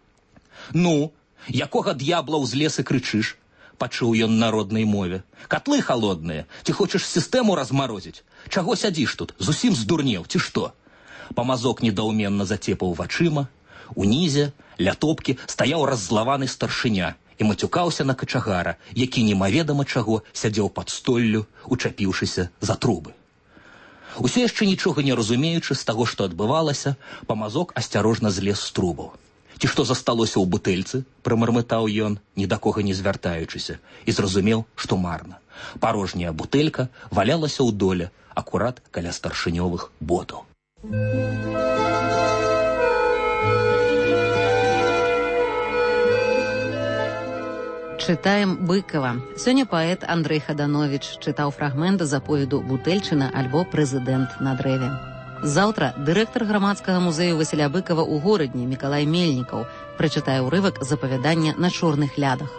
Q: «Ну, якога д'ябла з леса крычыш?» – пачуў ён на роднай мове. «Катлы халодныя, ці хочаш сістэму размарозіць? Чаго сядзіш тут, зусім здурнеў, ці што?» Памазок недаўменна зацепаў вачыма. Унізе, ля топкі, стаяў раззлаваны старшыня і мацюкаўся на качагара, які немаведама чаго сядзеў пад столлю, учапіўшыся за трубы. Усё яшчэ нічога не разумеючы з таго, што адбывалася, Памазок асцярожна злез з трубаў. «Ці што засталося ў бутэльцы?» – прамармытаў ён, ні да кога не звяртаючыся, і зразумеў, што марна. Парожняя бутэлька валялася ў доле, акурат каля старшынёвых ботаў.
A: Чытаем Быкова. Сёння паэт Андрэй Хадановіч чытаў фрагмент з аповеду «Бутэльчына» альбо «Прэзідэнт на дрэве». Заўтра дырэктар грамадскага музею Васіля Быкова ў горадні Мікалай Мельнікаў прачытае ўрывак з апавядання «На чорных лядах».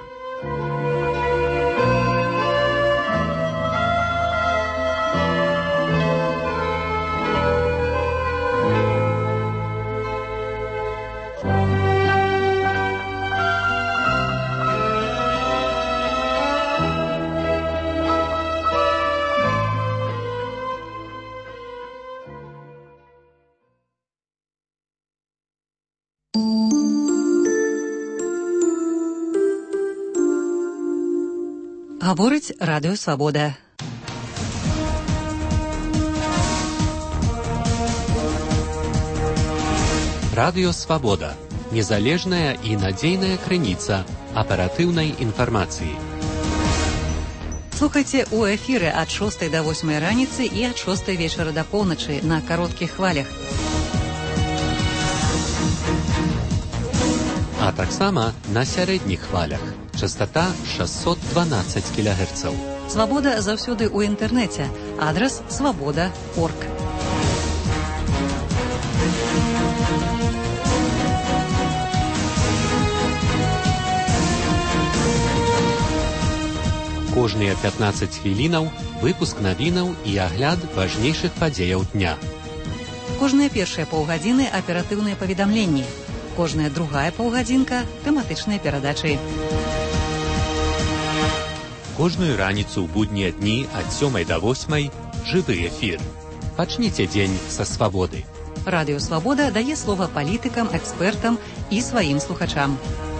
A: Гаворыць Радыё Свабода.
B: Радыё Свабода. Незалежная і надзейная крыніца аператыўнай інфармацыі.
A: Слухайце ў эфіры ад 6 до 8 раніцы і ад 6 вечара да поўначы на кароткіх хвалях.
B: А таксама на сярэдніх хвалях. Частота 612 кГц.
A: Свабода заўсёды ў інтэрнэце. Адрас свабода.орг.
B: Кожныя 15 хвілінаў выпуск навінаў і агляд важнейшых падзеяў дня.
A: Кожныя першыя паўгадзіны аператыўныя паведамленні. Кожная другая паўгадзінка тэматычныя перадачы.
B: Кожную раніцу ў буднія дні ад 7 до 8 жывы эфір. Пачніце дзень са свабоды.
A: Радыё Свабода дае слова палітыкам, экспертам і сваім слухачам.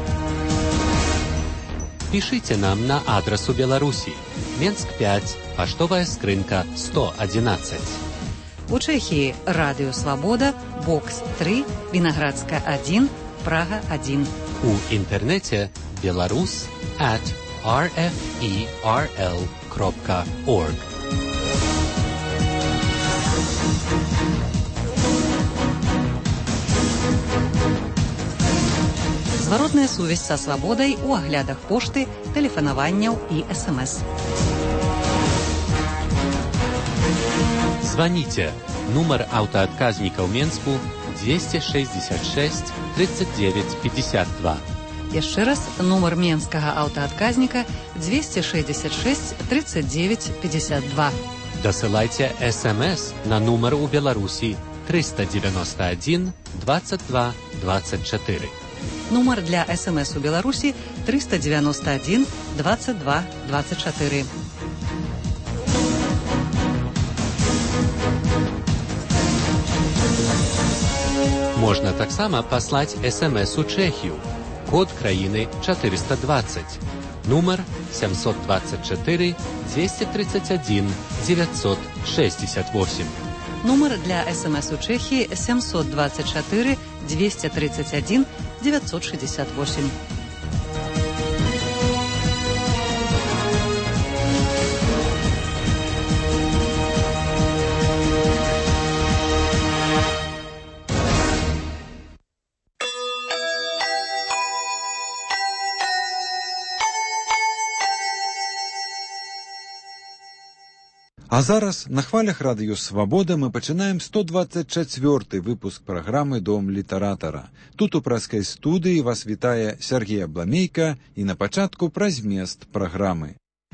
B: Пішыце нам на адрас у Беларусі. Менск 5, паштовая скрынка 111.
A: У Чэхіі Радыё Свабода, бокс 3, Вінаградска 1, Прага 1.
B: У інтэрнэце belarus@rferl.org.
A: Зваротная сувязь са свабодай у аглядах пошты, тэлефанаванняў і СМС.
B: Званіце. Нумар аўтаадказніка ў Менску 266 39 52.
A: Яшчэ раз, нумар менскага аўтаадказніка 266 39 52.
B: Дасылайце СМС на нумар у Беларусі 391 22 24.
A: Нумар для СМС у Беларусі 391 22 24.
B: Можна таксама паслаць СМС у Чэхію. Код краіны 420. Нумар 724 231 968.
A: Нумар для СМС у Чэхіі 724 231 968.
R: А зараз на хвалях Радыё Свабода мы пачынаем 124-й выпуск праграмы «Дом літаратара». Тут у прэскай студыі вас вітае Сергей Абламейка і на пачатку пра змест праграмы.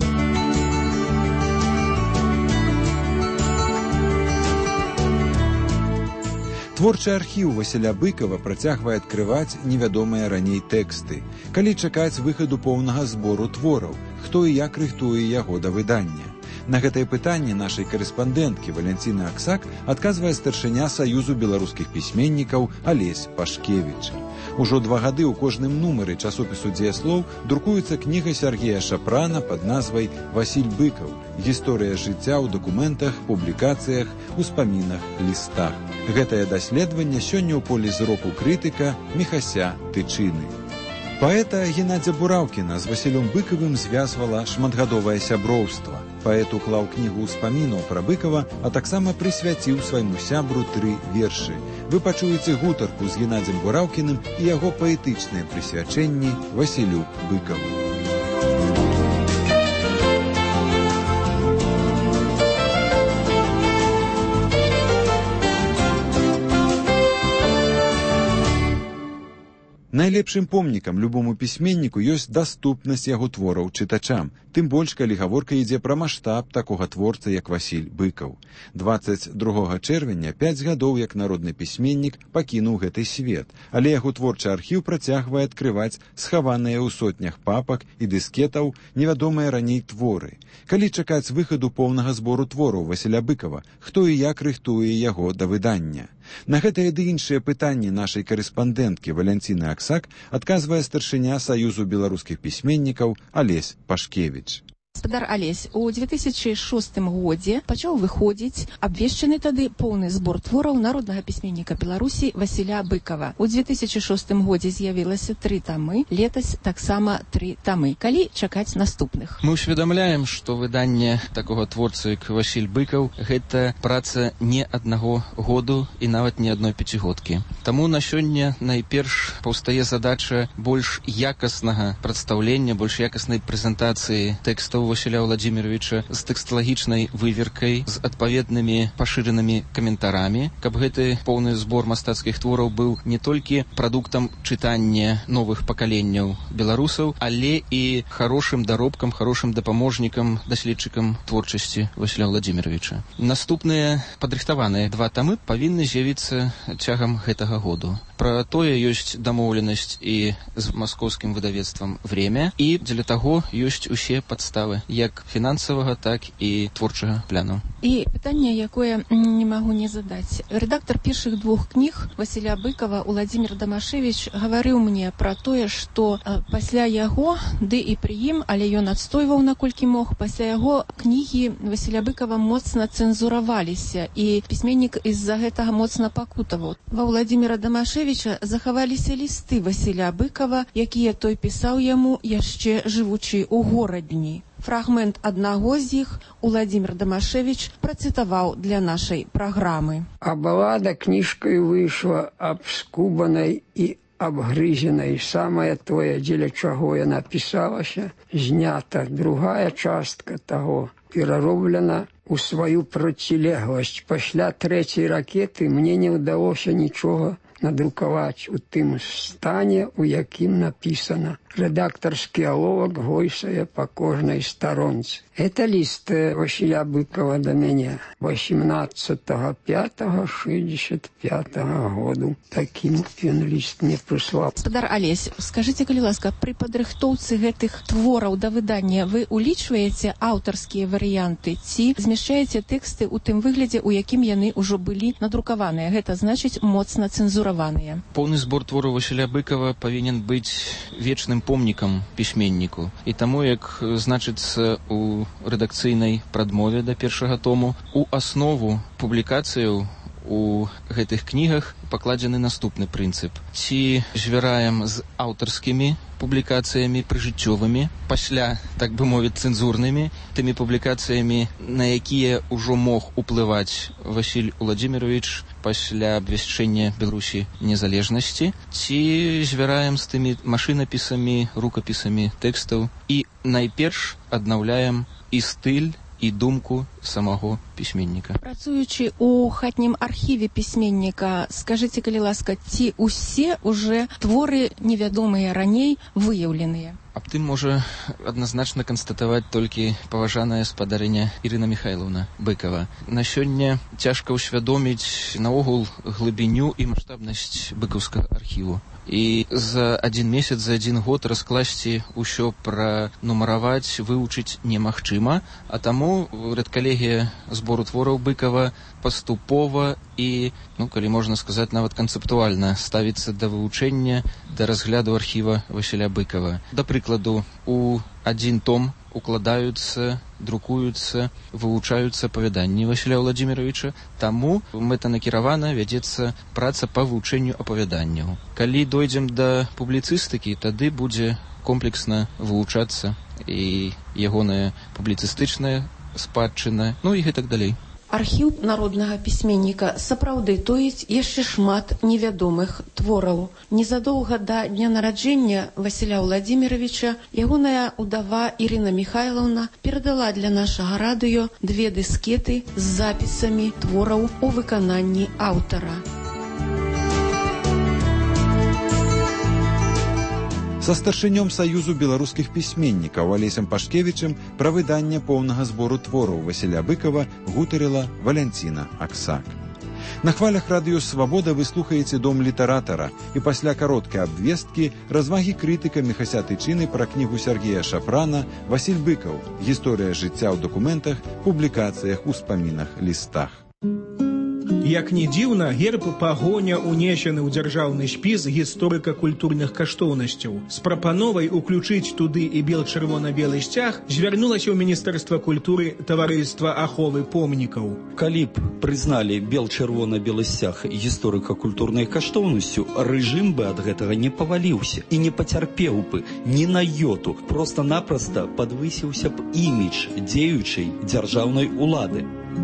R: Творчы архіў Васіля Быкава працягвае адкрываць невядомыя раней тэксты. Калі чакаць выхаду поўнага збору твораў, хто і як рыхтуе яго да выдання? На гэтае пытанне нашай карэспандэнткі Валянціны Аксак адказвае старшыня Саюзу беларускіх пісьменнікаў Алесь Пашкевіч. Ужо 2 гады ў кожным нумары часопісу «Дзеяслоў» друкуецца кніга Сергея Шапрана пад назвай «Васіль Быкаў. Гісторыя жыцця ў дакументах, публікацыях, успамінах, лістах». Гэтае даследаванне сёння ў полі зроку крытыка Міхася Тычыны. Паэта Геннадзя Бураўкіна з Васілём Быкавым звязвала шматгадовае сяброўства. Паэт уклаў кнігу ўспамінаў пра Быкава, а таксама прысвяціў свайму сябру 3 вершы. Вы пачуеце гутарку з Геннадзем Бураўкіным і яго паэтычныя прысвячэнні Васілю Быкаву. Найлепшым помнікам любому пісьменніку ёсць даступнасць яго твораў чытачам, тым больш, калі гаворка ідзе пра маштаб такога творца, як Васіль Быкаў. 22 чэрвеня 5 гадоў як народны пісьменнік пакінуў гэты свет, але яго творчы архіў працягвае адкрываць схаваныя ў сотнях папак і дыскетаў невядомыя раней творы. Калі чакаць выхаду поўнага збору твораў Васіля Быкава, хто і як рыхтуе яго да выдання? На гэтае ды іншыя пытанні нашай карэспандэнткі Валянціны Аксак адказвае старшыня Саюзу беларускіх пісьменнікаў Алесь Пашкевіч.
S: Гаспадар Алесь, у 2006 годзе пачаў выходзіць абвешчаны тады поўны збор твораў народнага пісьменніка Беларусі Васіля Быкава. У 2006 годзе з'явілася 3 тамы, летась таксама 3 тамы. Калі чакаць наступных?
T: Мы ўсведамляем, што выданне такога творцы, як Васіль Быкаў, гэта праца не аднаго году і нават не адной пяцігодкі. Таму на сёння найперш паўстае задача больш якаснага прадстаўлення, больш якаснай прэзентацыі тэкстаў Васіля Владзіміровича з тэксталагічнай выверкай, з адпаведнымі пашыранымі каментарамі, каб гэты поўны збор мастацкіх твораў быў не толькі прадуктам чытання новых пакаленняў беларусаў, але і хорошым даробкам, хорошым дапаможнікам, даследчыкам творчасці Васіля Владзіміровича. Наступныя падрыхтаваныя 2 тамы павінны з'явіцца цягам гэтага году. Пра тое ёсць дамоўленасць і з маскоўскім выдавецтвам «Время», і дзеля таго ёсць усе падставы як фінансавага, так і творчага пляну.
S: І пытанне, якое не магу не задаць. Рэдактар першых 2 кніг Васіля Быкава Уладзімір Дамашевіч гаварыў мне пра тое, што пасля яго, ды і пры ім, але ён адстойваў наколькі мог, пасля яго кнігі Васіля Быкава моцна цэнзураваліся, і пісьменнік з-за гэтага моцна пакутаваў. Ва Уладзіміра Дамашевіча захаваліся лісты Васіля Быкава, якія той пісаў яму яшчэ жывучы ў горадні. Фрагмент аднаго з іх Уладзімір Дамашевіч працытаваў для нашай праграмы.
U: А балада кніжкаю выйшла абскубанай і абгрызенай. Самае тое, дзеля чаго яна пісалася, знята. Другая частка таго перароблена у сваю процілегласць. Пасля 3-й ракеты мне не ўдалося нічога надрукаваць у тым стане, у якім напісана. Рэдактарскі аловак гойсае па кожнай старонцы. Это ліст Васіля Быкава да мяне 18.05.65 году. Такім ён ліст мне прыслаў.
S: Гаспадар Алесь, скажыце, калі ласка, пры падрыхтоўцы гэтых твораў да выдання вы улічваеце аўтарскія варыянты ці змяшчаеце тэксты ў тым выглядзе, у якім яны ўжо былі надрукаваныя? Гэта значыць моцна цэнзураваныя.
T: Поўны збор твораў Васіля Быкава павінен быць вечным помнікам пісьменніку. І таму, як значыцца ў рэдакцыйнай прадмове да першага тому, у аснову публікацыяў у гэтых кнігах пакладзены наступны прынцып. Ці звяраем з аўтарскімі публікацыямі прыжыццёвымі, пасля, так бы мовіць, цэнзурнымі, тымі публікацыямі, на якія ўжо мог уплываць Васіль Уладзімірович пасля абвяшчэння Беларусі незалежнасці, ці звяраем з тымі машынапісамі, рукапісамі тэкстаў і найперш аднаўляем і стыль, і думку самого пісьменніка.
S: Працуючы ў хатнім архіве пісьменніка, скажыце, калі ласка, ці ўсе уже творы невядомыя раней выяўленыя?
T: Аб тым можа адназначна канстатаваць толькі паважаная спадарыня Ірына Міхайлаўна Быкава. На сёння цяжка ўсвядоміць наогул глыбіню і маштабнасць быкаўскага архіву. І за 1 месяц, за 1 год раскласці ўсё пранумараваць, вывучыць немагчыма, а таму рэдкалегія збору твораў Быкава паступова і, калі можна сказаць, нават канцэптуальна ставіцца да вывучэння, да разгляду архіва Васіля Быкава. Да прыкладу, у 1 том укладаюцца, друкуюцца, вывучаюцца апавяданні Васіля Владзіміровича, таму мэтанакіравана вядзецца праца па вывучэнню апавяданняў. Калі дойдзем да публіцыстыкі, тады будзе комплексна вывучацца і ягоная публіцыстычная спадчына, і гэтак далей.
S: Архіў народнага пісьменніка сапраўды тоіць яшчэ шмат невядомых твораў. Незадоўга да дня нараджэння Васіля Владзіміровича ягоная ўдава Ірына Міхайлаўна перадала для нашага радыё 2 дыскеты з запісамі твораў у выкананні аўтара.
R: Са старшынём Саюзу беларускіх пісьменнікаў Алесем Пашкевічам пра выданне поўнага збору твораў Васіля Быкава гутарыла Валянціна Аксак. На хвалях радыё «Свабода» вы слухаеце «Дом літаратара» і пасля кароткай абвесткі развагі крытыка Міхася Тычыны пра кнігу Сергея Шафрана «Васіль Быкаў. Гісторыя жыцця ў дакументах, публікацыях, успамінах, лістах».
C: Як ні дзіўна, герб пагоня унесены ў дзяржаўны спіс гісторыка-культурных каштоўнасцяў. З прапановай уключыць туды і бел-чырвона-белы сцяг звярнулася ў Міністэрства культуры таварыства аховы помнікаў.
V: Калі б прызналі бел-чырвона-белы сцяг гісторыка-культурнай каштоўнасцю, рэжым бы ад гэтага не паваліўся і не пацярпеў бы ні на йоту. Проста-напроста падвысіўся б імідж дзеючай дзяржаўнай улады.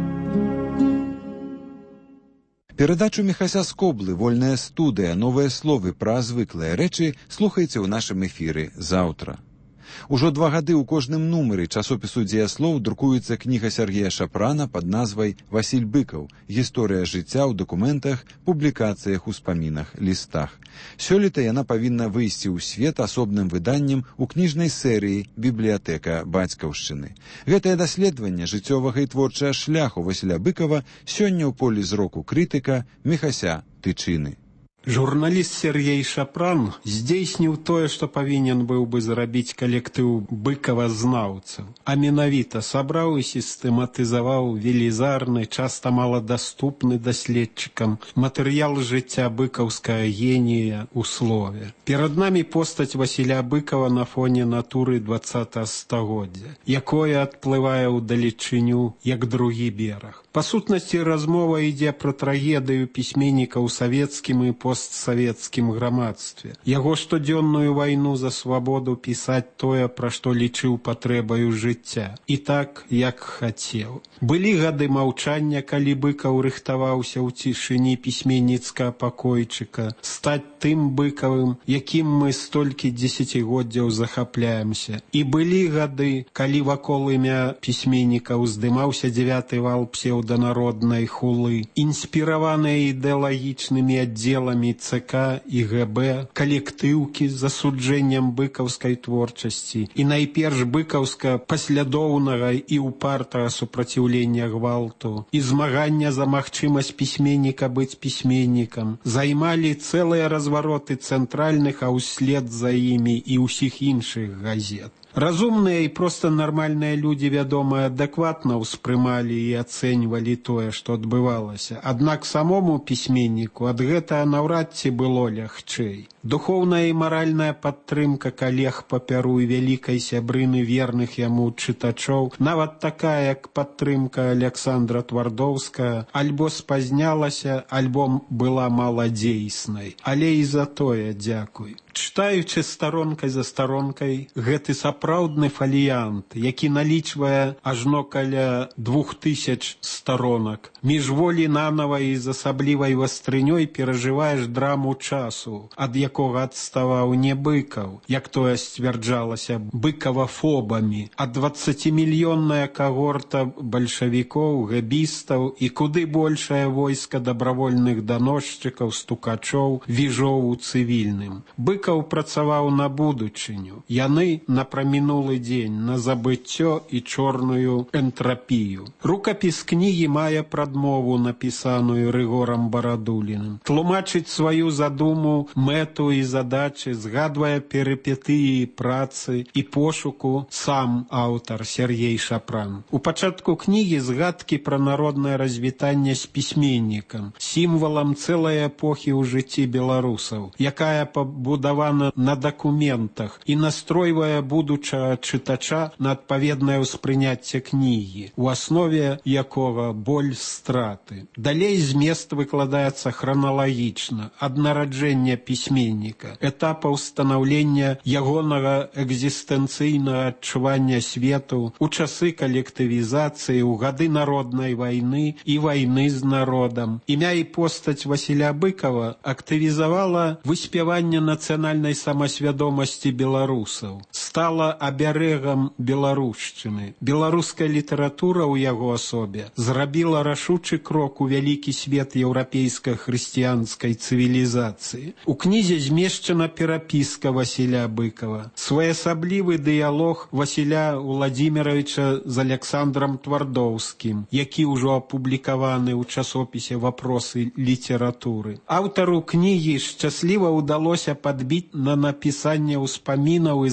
R: Перадачу Міхася Скоблы «Вольная студыя. Новыя словы пра звыклыя рэчы» слухайце ў нашым эфіры заўтра. Ужо 2 гады ў кожным нумары часопісу «Дзеяслоў» друкуецца кніга Сергея Шапрана пад назвай «Васіль Быкаў. Гісторыя жыцця ў дакументах, публікацыях, успамінах, лістах». Сёлета яна павінна выйсці ў свет асобным выданнем у кніжнай серыі «Бібліятэка бацькаўшчыны». Гэтае даследаванне жыццёвага і творчага шляху Васіля Быкава сёння ў полі зроку крытыка Міхася Тычыны.
W: Журналіст Сергей Шапран здзейсніў тое, што павінен быў бы зрабіць калектыў быкава-знаўцаў. А менавіта сабраў і сістэматызаваў велізарны, часта маладаступны даследчыкам матэрыял жыцця быкаўскага генія ў слове. Перад намі постаць Васіля Быкава на фоне натуры 20 стагоддзя, якое адплывае ў далечыню, як другі бераг. Па сутнасці размова ідзе пра трагедыю пісьменніка ў савецкім і постсавецкім грамадстве. Яго штодзённую вайну за свабоду пісаць тое, пра што лічыў патрэбаю жыцця. І так, як хацеў. Былі гады маўчання, калі Быкаў рыхтаваўся ў цішыні пісьменніцкага пакойчыка, стаць тым Быкавым, якім мы столькі дзесяцігоддзяў захапляемся. І былі гады, калі вакол імя пісьменніка ўздымаўся 9-й вал псеўданароднай хулы, інспіраваныя ідэалагічнымі аддзеламі ЦК і ГБ, калектыўкі з засуджэннем быкаўскай творчасці і найперш быкаўска паслядоўнага і ўпартага супраціўлення гвалту і змагання за магчымасць пісьменніка быць пісьменнікам, займалі цэлыя развароты цэнтральных, а ўслед за імі і ўсіх іншых газет. Разумныя і проста нармальныя людзі, вядома, адэкватна ўспрымалі і ацэньвалі тое, што адбывалася. Аднак самому пісьменніку ад гэтага наўрад ці было лягчэй. Духоўная і маральная падтрымка калег па пяру і вялікай сябрыны верных яму чытачоў, нават такая, як падтрымка Александра Твардоўскага, альбо спазнялася, альбо была маладзейснай. Але і за тое дзякуй. Чытаючы старонкай за старонкай гэты сапраўдны фаліянт, які налічвае ажно каля 2000 старонак, міжволі нанава і з асаблівай вастрынёй перажываеш драму часу, ад якога адставаў не Быкаў, як тое сцвярджалася быкавафобамі, а 20-мільённая кагорта бальшавікоў, гэбістаў і куды большае войска дабравольных даносчыкаў, стукачоў, віжоў у цывільным. Быкаў працаваў на будучыню, яны на прамінулы дзень, на забыццё і чорную энтрапію. Рукапіс кнігі мае прадмову, напісаную Рыгорам Барадуліным. Тлумачыць сваю задуму, мэту і задачы, згадвае перыпетыі працы і пошуку сам аўтар Сергей Шапран. У пачатку кнігі згадкі пра народнае развітанне з пісьменнікам, сімвалам цэлай эпохі ў жыцці беларусаў, якая пабудавана на дакументах і настройвае будучага чытача на адпаведнае ўспрыняцце кнігі, у аснове якога боль страты. Далей змест выкладаецца храналагічна ад нараджэння пісьменніка, этапа станаўлення ягонага экзістэнцыйнага адчування свету у часы калектывізацыі, у гады народнай вайны і вайны з народам. Імя і постаць Васіля Быкава актывізавала выспяванне нацыянальнай самасвядомасці беларусаў, стала абярэгам беларушчыны. Беларуская літаратура ў яго асобе зрабіла рашучы крок у вялікі свет еўрапейска-хрысціянскай цывілізацыі. У кнізе змешчана перапіска Васіля Быкава, своеасаблівы дыялог Васіля Владзіміровича з Александрам Твардоўскім, які ўжо апублікаваны ў часопісе «Вопросы літаратуры». Аўтару кнігі шчасліва ўдалося падбіць на напісанне ўспамінаў і згадак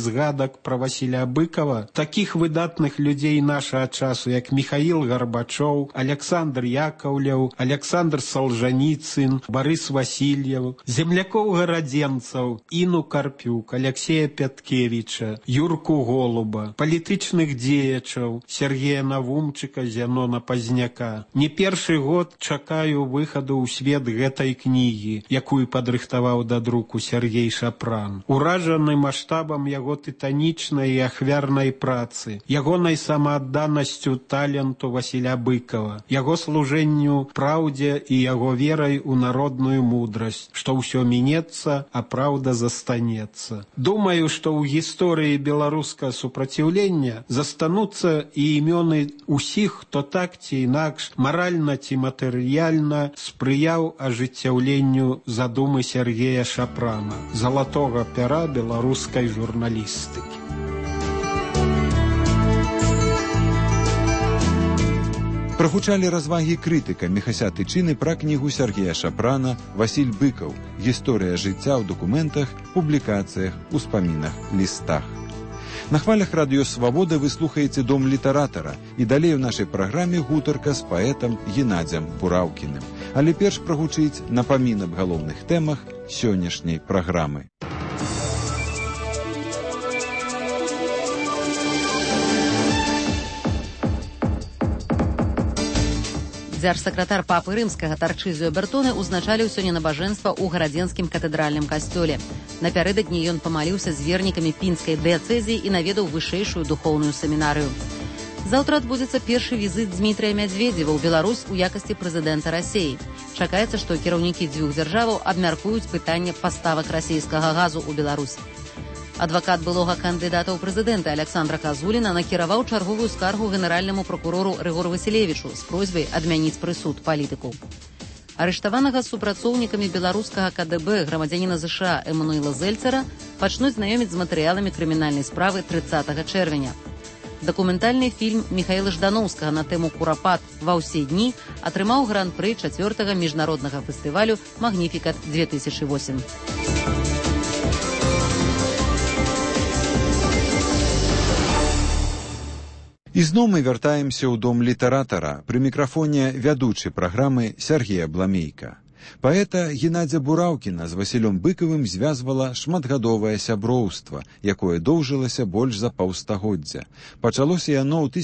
W: звестак пра Васіля Быкава, такіх выдатных людзей нашага часу, як Михаил Горбачов, Александр Яковлев, Александр Солженіцын, Борис Васильев, землякоў гарадзенцаў, Іну Карпюк, Алексея Пяткевича, Юрку Голуба, палітычных дзеячаў, Сергея Навумчыка, Зянона Пазняка. Не першы год чакаю выхаду ў свет гэтай кнігі, якую падрыхтаваў да друку Сергей Шапран. Уражаны маштабам яго тытанічнай і ахвярнай працы, ягонай самаадданасцю таленту Васіля Быкава, яго служэнню праўдзе і яго верай у народную мудрасць, што ўсё мінецца, а праўда застанецца. Думаю, што ў гісторыі беларускага супраціўлення застануцца і імёны ўсіх, хто так ці інакш, маральна ці матэрыяльна спрыяў ажыццяўленню задумы Сергея Шапрана, залатога пяра беларускай журналістыкі.
R: Прагучалі развагі крытыка Міхася Тычыны пра кнігу Сергея Шапрана «Васіль Быкаў. Гісторыя жыцця ў дакументах, публікацыях, успамінах, лістах». На хвалях радыё «Свабода» вы слухаеце «Дом літаратара» і далей у нашай праграме гутарка з паэтам Геннадзем Бураўкіным. Але перш прагучыць напамін аб галоўных тэмах сённяшняй праграмы.
A: Дзяржсакратар папы рымскага Тарчызіо Бертоне узначаліў сёння набажэнства ў гарадзенскім катэдральным касцёле. Напярэдадні ён памаліўся з вернікамі пінскай дыяцэзіі і наведаў вышэйшую духоўную семінарыю. Заўтра адбудзецца першы візіт Дмітрыя Мядзведзева ў Беларусь у якасці прэзідэнта Расіі. Чакаецца, што кіраўнікі дзвюх дзяржаваў абмяркуюць пытанне паставак расійскага газу ў Беларусь. Адвакат былога кандыдата ў прэзідэнты Александра Казуліна накіраваў чарговую скаргу генеральнаму прокурору Рыгору Васілевічу з просьбай адмяніць прысуд палітыку. Арыштаванага супрацоўнікамі беларускага КДБ грамадзяніна ЗША Эммануэла Зельцера пачнуць знаёміць з матэрыяламі крымінальнай справы 30 чэрвеня. Дакументальны фільм Міхаіла Ждановскага на тэму «Курапат ва ўсе дні» атрымаў гран-пры 4-го міжнароднага фестывалю «Магніфікат-2008».
R: І зноў мы вяртаемся ў дом літаратара. Пры мікрафоне вядучы праграмы Сергей Абламейка. Паэта Геннадзя Бураўкіна з Васілём Быкавым звязвала шматгадовае сяброўства, якое доўжылася больш за паўстагоддзя. Пачалося яно ў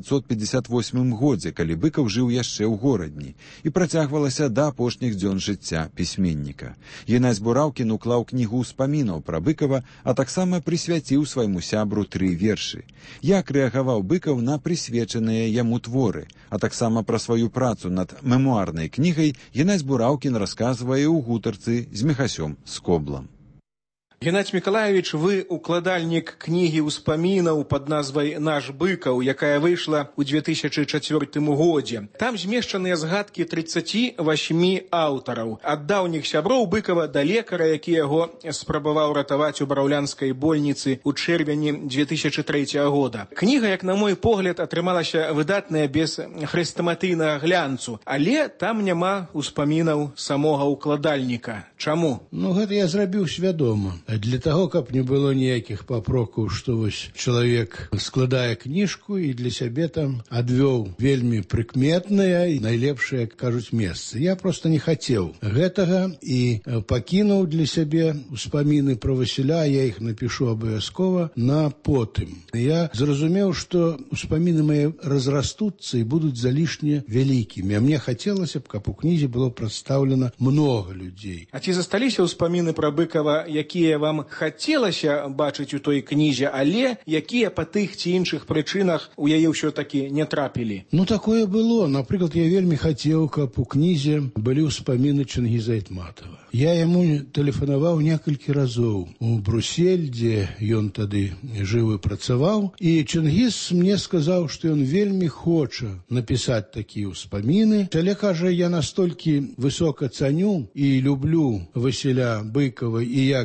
R: 1958 годзе, калі Быкаў жыў яшчэ ў горадні, і працягвалася да апошніх дзён жыцця пісьменніка. Геннадзь Бураўкін уклаў кнігу ўспамінаў пра Быкава, а таксама прысвяціў свайму сябру 3 вершы. Як рэагаваў Быкаў на прысвечаныя яму творы, а таксама пра сваю працу над мемуарнай кнігай Геннадзь Бураўкін расказвае ў гутарцы з Міхасём Скоблам.
C: Геннадзь Миколаевич, вы укладальнік кнігі ўспамінаў пад назвай «Наш Быкаў», якая выйшла ў 2004 годзе. Там змешчаныя згадкі 38 аўтараў. Ад даўніх сяброў Быкава да лекара, які яго спрабаваў ратаваць у браўлянскай больніцы ў чэрвені 2003 года. Кніга, як на мой погляд, атрымалася выдатная без хрэстаматыйнага глянцу, але там няма ўспамінаў самога укладальніка. Чаму?
D: Гэта я зрабіў свядома. Для таго, каб не было ніякіх папрокаў, што вось чалавек складае кніжку і для сябе там адвёў вельмі прыкметнае і найлепшае, кажуць, месца. Я проста не хацеў гэтага і пакінуў для сябе ўспаміны пра Васіля, я іх напішу абавязкова на потым. Я зразумеў, што ўспаміны мае разрастуцца і будуць залішне вялікімі. А мне хацелася б, каб у кнізе было прадстаўлена многа людзей.
C: А ці засталіся ўспаміны пра Быкава, якія вам хацелася бачыць у той кнізе, але якія па тых ці іншых прычынах у яе ўсё-такі не трапілі?
D: Такое было. Напрыклад, я вельмі хацеў, каб у кнізе былі ўспаміны Чынгіза Айтматова. Я яму тэлефанаваў некалькі разоў у Брусель, дзе ён тады жыў і працаваў, і Чынгіз мне сказаў, што ён вельмі хоча напісаць такія ўспаміны. Але, кажа, я настолькі высока цаню і люблю Васіля Быкава і як пісьменніка,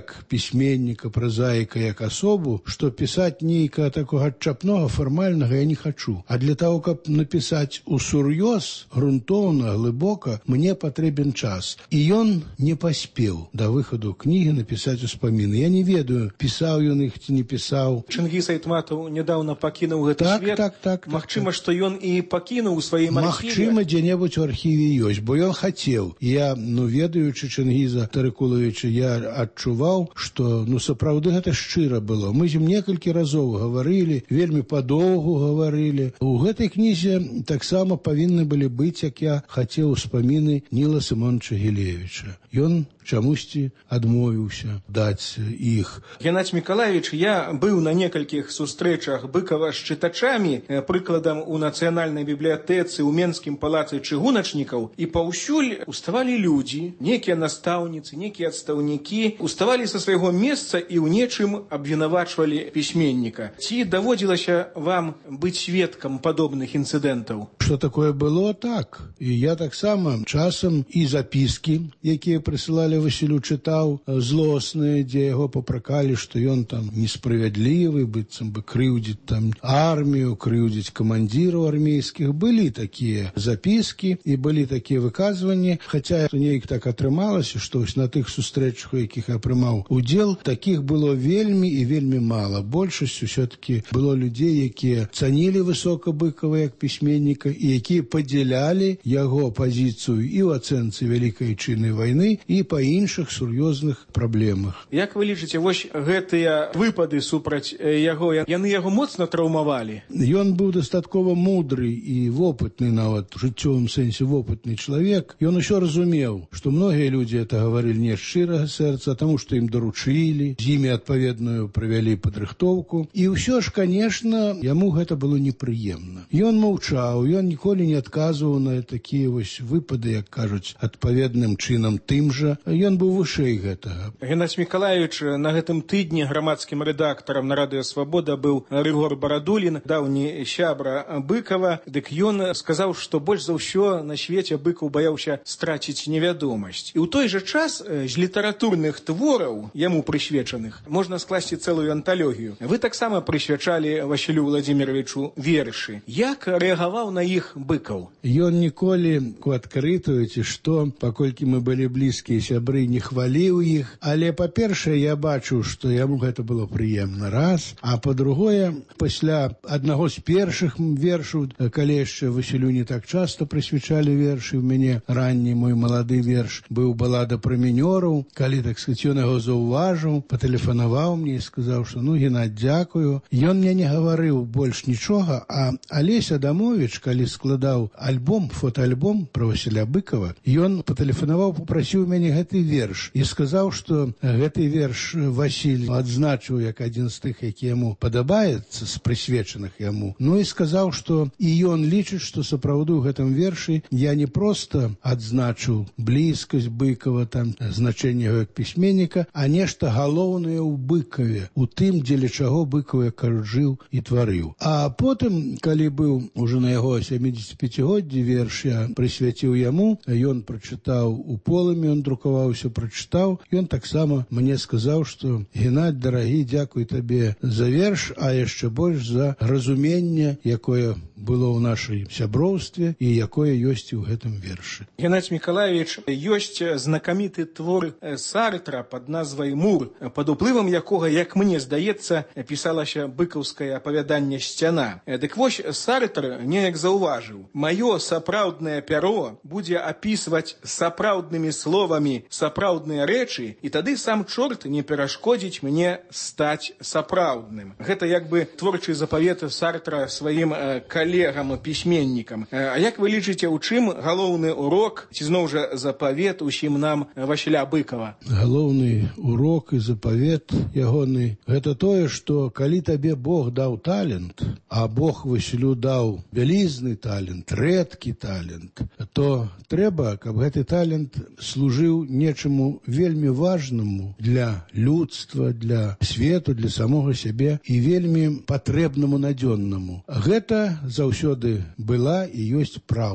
D: пісьменніка, празаіка як асобу, што пісаць нейкага такога адчапнога, фармальнага я не хачу. А для таго, каб напісаць усур'ёз, грунтоўна, глыбока, мне патрэбен час. І ён не паспеў да выхаду кнігі напісаць успаміны. Я не ведаю, пісаў ён іх ці не пісаў.
C: Чингіс Айтматаў недавно пакінуў гэты свет.
D: Так.
C: Магчыма, што ён і пакінуў у сваім архіве.
D: Магчыма, дзе-небудзь у архіве ёсць, бо ён хацеў. Я, ведаючы Чингіза Тарыкулавіча, я адчуваў, што, сапраўды гэта шчыра было. Мы з ім некалькі разоў гаварылі, вельмі падоўгу гаварылі. У гэтай кнізе таксама павінны былі быць, як я хацеў, успаміны Ніла Сымоновича Гілевіча. Ён чамусьці адмовіўся даць іх.
C: Геннадзь Мікалаевич, я быў на некалькіх сустрэчах Быкава з чытачамі, прыкладам у Нацыянальнай бібліятэцы, у Менскім палацы чыгуначнікаў, і паўсюль уставалі людзі, некія настаўніцы, некія адстаўнікі, уставалі са свайго месца і ў нечым абвінавачвалі пісьменніка. Ці даводзілася вам быць сведкам падобных інцыдэнтаў?
D: Што такое было? Так. І я таксама часам і запіскі, якія прысылалі Васілю, чытаў злосныя, дзе яго папракалі, што ён там несправядлівы, быццам бы крыўдзіць там армію, крыўдзіць камандзіраў армейскіх. Былі такія запіскі і былі такія выказванні, хаця неяк так атрымалася, што на тых сустрэчах, у якіх я прымаў удзел, такіх было вельмі і вельмі мала. Большасць усё-таки было людзей, якія цанілі высока Быкава як пісьменніка і якія падзялялі яго пазіцыю і ў ацэнцы Вялікай Айчыннай вайны, і па іншых сур'ёзных праблемах.
C: Як вы лічыце, вось гэтыя выпады супраць яго, яны яго моцна траўмавалі?
D: Ён быў дастаткова мудры і вопытны, нават у жыццёвым сэнсе вопытны чалавек. Ён усё разумеў, што многія людзі это гаварылі не з шчырага сэрца, таму што ім даручылі, з імі адпаведную правялі падрыхтоўку. І ўсё ж, канешне, яму гэта было непрыемна. Ён маўчаў, ён ніколі не адказваў на такія вось выпады, як кажуць, адпаведным чынам тым жа. Ён быў вышэй гэтага.
C: Геннадзь Мікалаевич, на гэтым тыдні грамадскім рэдактарам на Радыё Свабода быў Рыгор Барадулін, даўні сябра Быкава. Дык ён сказаў, што больш за ўсё на свеце Быкаў баяўся страціць невядомасць. І ў той жа час з літаратурных твораў, яму прысвечаных, можна скласці цэлую анталогію. Вы таксама прысвячалі Васілю Владзіміровичу вершы. Як рэагаваў на іх Быкаў?
D: Ён ніколі у адкрытую, ці што, паколькі мы былі блізкія сябры, не хваліў іх, але, па-першае, я бачу, што яму гэта было прыемна, раз, а па-другое, пасля аднаго з першых вершаў, калі яшчэ Васілю не так часта прысвячалі вершы, у мяне ранні мой малады верш быў балада пра мінёраў, калі, так сказаць, ён яго заўважыў, патэлефанаваў мне і сказаў, што Геннадь, дзякую. Ён мне не гаварыў больш нічога, а Алесь Адамович, калі складаў альбом, фотоальбом пра Васіля Быкава, ён патэлефанаваў, папрасіў мяне гэты верш і сказаў, што гэты верш Васіль адзначыў як адзін з тых, які яму падабаецца, з прысвечаных яму. І сказаў, што і ён лічыць, што сапраўды ў гэтым вершы я не проста адзначыў блізкасць Быкава, там значэнне яго як пісьменніка, а нешта галоўнае ў Быкаве, у тым, дзеля чаго Быкаў, як кажуць, жыў і тварыў. А потым, калі быў ужо на яго 75-годдзі верш, я прысвяціў яму, ён прачытаў у полымі, ён друкаваўся, прачытаў, ён таксама мне сказаў, што Геннадь, дарагі, дзякуй табе за верш, а яшчэ больш за разуменне, якое было ў нашай сяброўстве і якое ёсць у гэтым вершы.
C: Геннадзь Мікалаевич, ёсць знакаміты твор Сартра пад назвай «Мур», пад уплывам якога, як мне здаецца, пісалася быкаўскае апавяданне «Сцяна». Дык вось Сартр неяк заўважыў: «Маё сапраўднае пяро будзе апісваць сапраўднымі словамі сапраўдныя рэчы, і тады сам чорт не перашкодзіць мне стаць сапраўдным». Гэта як бы творчы запавет Сартра сваім калегам, пісьменнікам. А як вы лічыце, у чым галоўны урок, ці зноў жа запавет усім нам Васіля Быкава?
D: Галоўны урок і запавет ягоны — гэта тое, што калі табе Бог даў талент, а Бог Васілю даў вялізны талент, рэдкі талент, то трэба, каб гэты талент служыў нечаму вельмі важнаму для людства, для свету, для самога сябе і вельмі патрэбнаму, надзённаму. Гэта заўсёды была і ёсць праўда.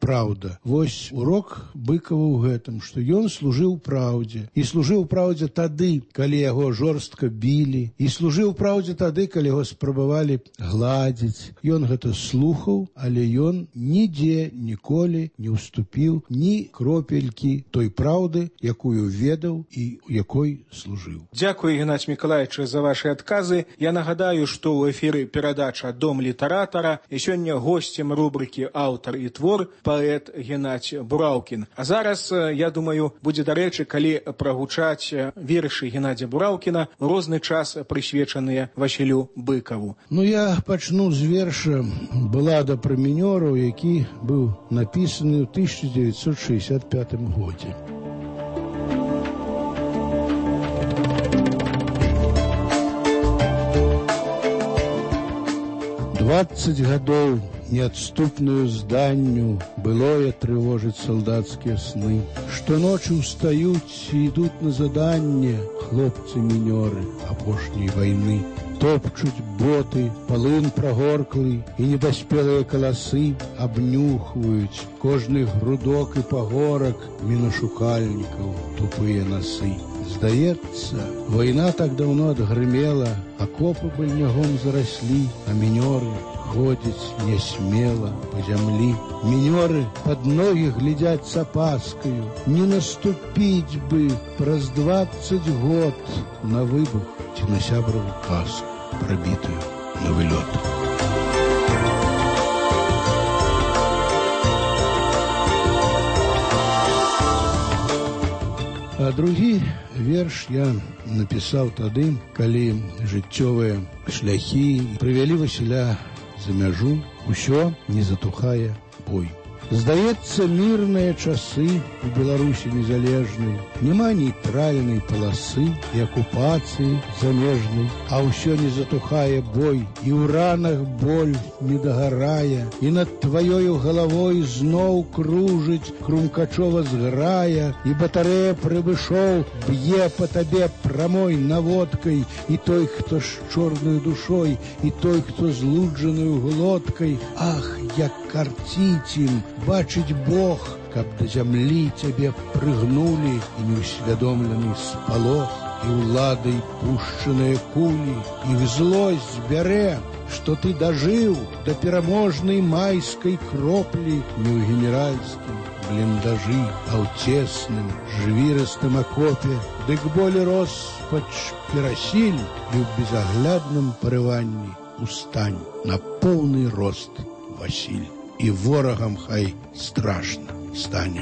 D: праўда. Вось урок Быкова ў гэтым, што ён служыў праўдзе. І служыў праўдзе тады, калі яго жорстка білі. І служыў праўдзе тады, калі яго спрабавалі гладзіць. Ён гэта слухаў, але ён нідзе ніколі не ўступіў ні кропелькі той праўды, якую ведаў і якой служыў.
C: Дзякуй, Геннадзь Миколаевич, за ваши адказы. Я нагадаю, што ў эфіры перадача «Дом літаратара» і сёння госцем рубрыкі «Аўтар і твор» паэт Геннадзь Бураўкін. А зараз, я думаю, будзе дарэчы, калі прагучаць вершы Геннадзя Бураўкіна ў розны час прысвечаныя Васілю Быкаву.
D: Я пачну з верша «Балада пра мінёраў», які быў напісаны ў 1965 годзе. 20 гадоў неадступную зданню былое трывожыць салдацкія сны. Штоночы ўстаюць і ідуць на заданне хлопцы-мінёры апошняй вайны. Топчуць боты, палын прагорклы і недаспелыя каласы абнюхваюць кожны грудок і пагорак мінашукальнікаў тупыя насы. Здаецца, вайна так даўно адгрымела, акопы быльнягом зараслі, а мінёры ходзяць нясмела па зямлі. Мінёры пад ногі глядзяць з апаскаю, не наступіць бы праз 20 год на выбух ці на сябраву паску, прабітую на вылёт. А другі верш я напісаў тады, калі жыццёвыя шляхі прывялі Васіля за мяжу, усё не затухае бой. Здаецца, мірныя часы у Беларусі незалежнай, няма нейтральнай паласы і акупацыі замежнай, а ўсё не затухае бой, і ў ранах боль не дагарае, і над тваёю галавой зноў кружыць Крумкачова зграя, і батарэя прывышоў б'е па табе прамой наводкай, і той, хто з чорнаю душой, і той, хто злуджаною глоткай. Ах, як карціць ім бачыць Бог, каб да зямлі цябе прыгнулі, і неўсвядомлены спалох, і ўладай пушчаныя кулі, іх злосць бярэ, што ты дажыў да пераможнай майскай кроплі не ў генеральскім бліндажы, а ў цесным жвірастым акопе, дык болі роспач перасіль, і ў безаглядным парыванні устань на поўны рост, Васіль, і ворагам хай страшна стане.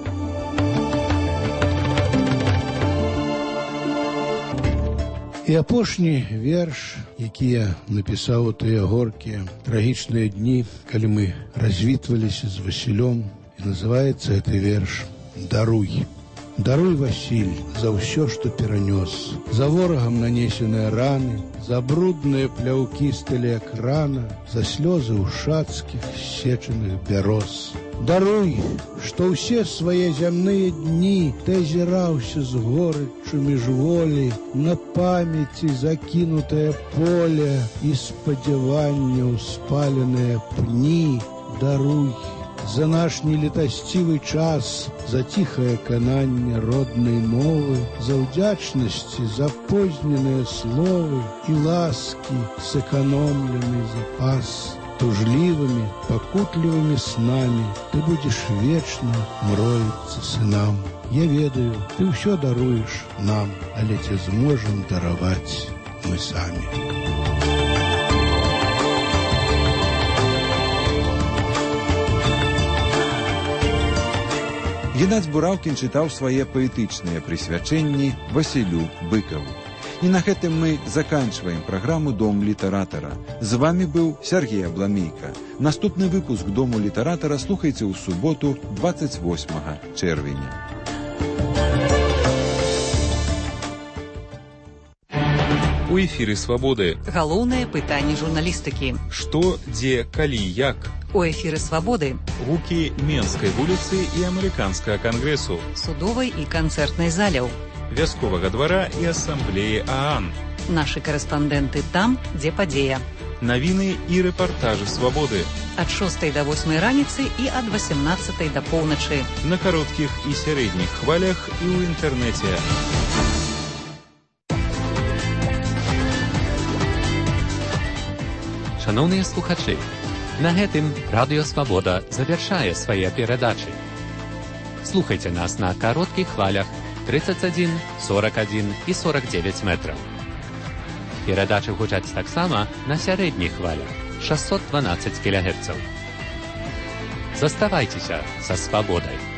D: І апошні верш, які я напісаў у тыя горкія трагічныя дні, калі мы развітваліся з Васілём, і называецца гэты верш «Даруй». Даруй, Васіль, за ўсё, што перанёс, за ворагам нанесеныя раны, за брудныя пляўкі з тэлеэкрана, за слёзы ушацкіх сечаных бяроз. Даруй, што ўсе свае зямныя дні ты азіраўся з горыччу міжволі на памяці закінутае поле і спадзяванняў спаленыя пні. Даруй за наш нелетасцівы час, за ціхае кананне роднай мовы, за ўдзячнасці, за позненыя словы і ласкі, сэканомлены запас. Тужлівымі, пакутлівымі снамі ты будзеш вечна мроіцца сынам. Я ведаю, ты ўсё даруеш нам, але ці зможам дараваць мы самі.
R: Геннадзь Бураўкін чытаў свае паэтычныя прысвячэнні Васілю Быкаву. І на гэтым мы заканчваем праграму «Дом літаратара». З вами быў Сергей Абламейка. Наступны выпуск «Дому літаратара» слухайце ў суботу 28 чэрвеня.
B: У эфіры «Свабоды».
F: Галоўнае пытанне журналістыкі.
B: Што, дзе, калі, як?
F: У эфіры «Свабоды».
B: Гукі Менскай вуліцы і Амерыканскага кангрэсу.
F: Судовай і канцэртнай заляў.
B: Вясковага двара і асамблеі ААН.
F: Нашы карэспандэнты там, дзе падзея.
E: Навіны і рэпартажы свабоды.
F: Ад 6 до 8 раніцы і ад 18 до поўначы.
E: На кароткіх і сярэдніх хвалях і ў інтэрнэце.
B: Шановныя слухачы, на гэтым Радыё Свабода завяршае свае перадачы. Слухайце нас на кароткіх хвалях 31, 41 і 49 метраў. Перадачы гучаць таксама на сярэдніх хвалях 612 кГц. Заставайцеся са свабодай.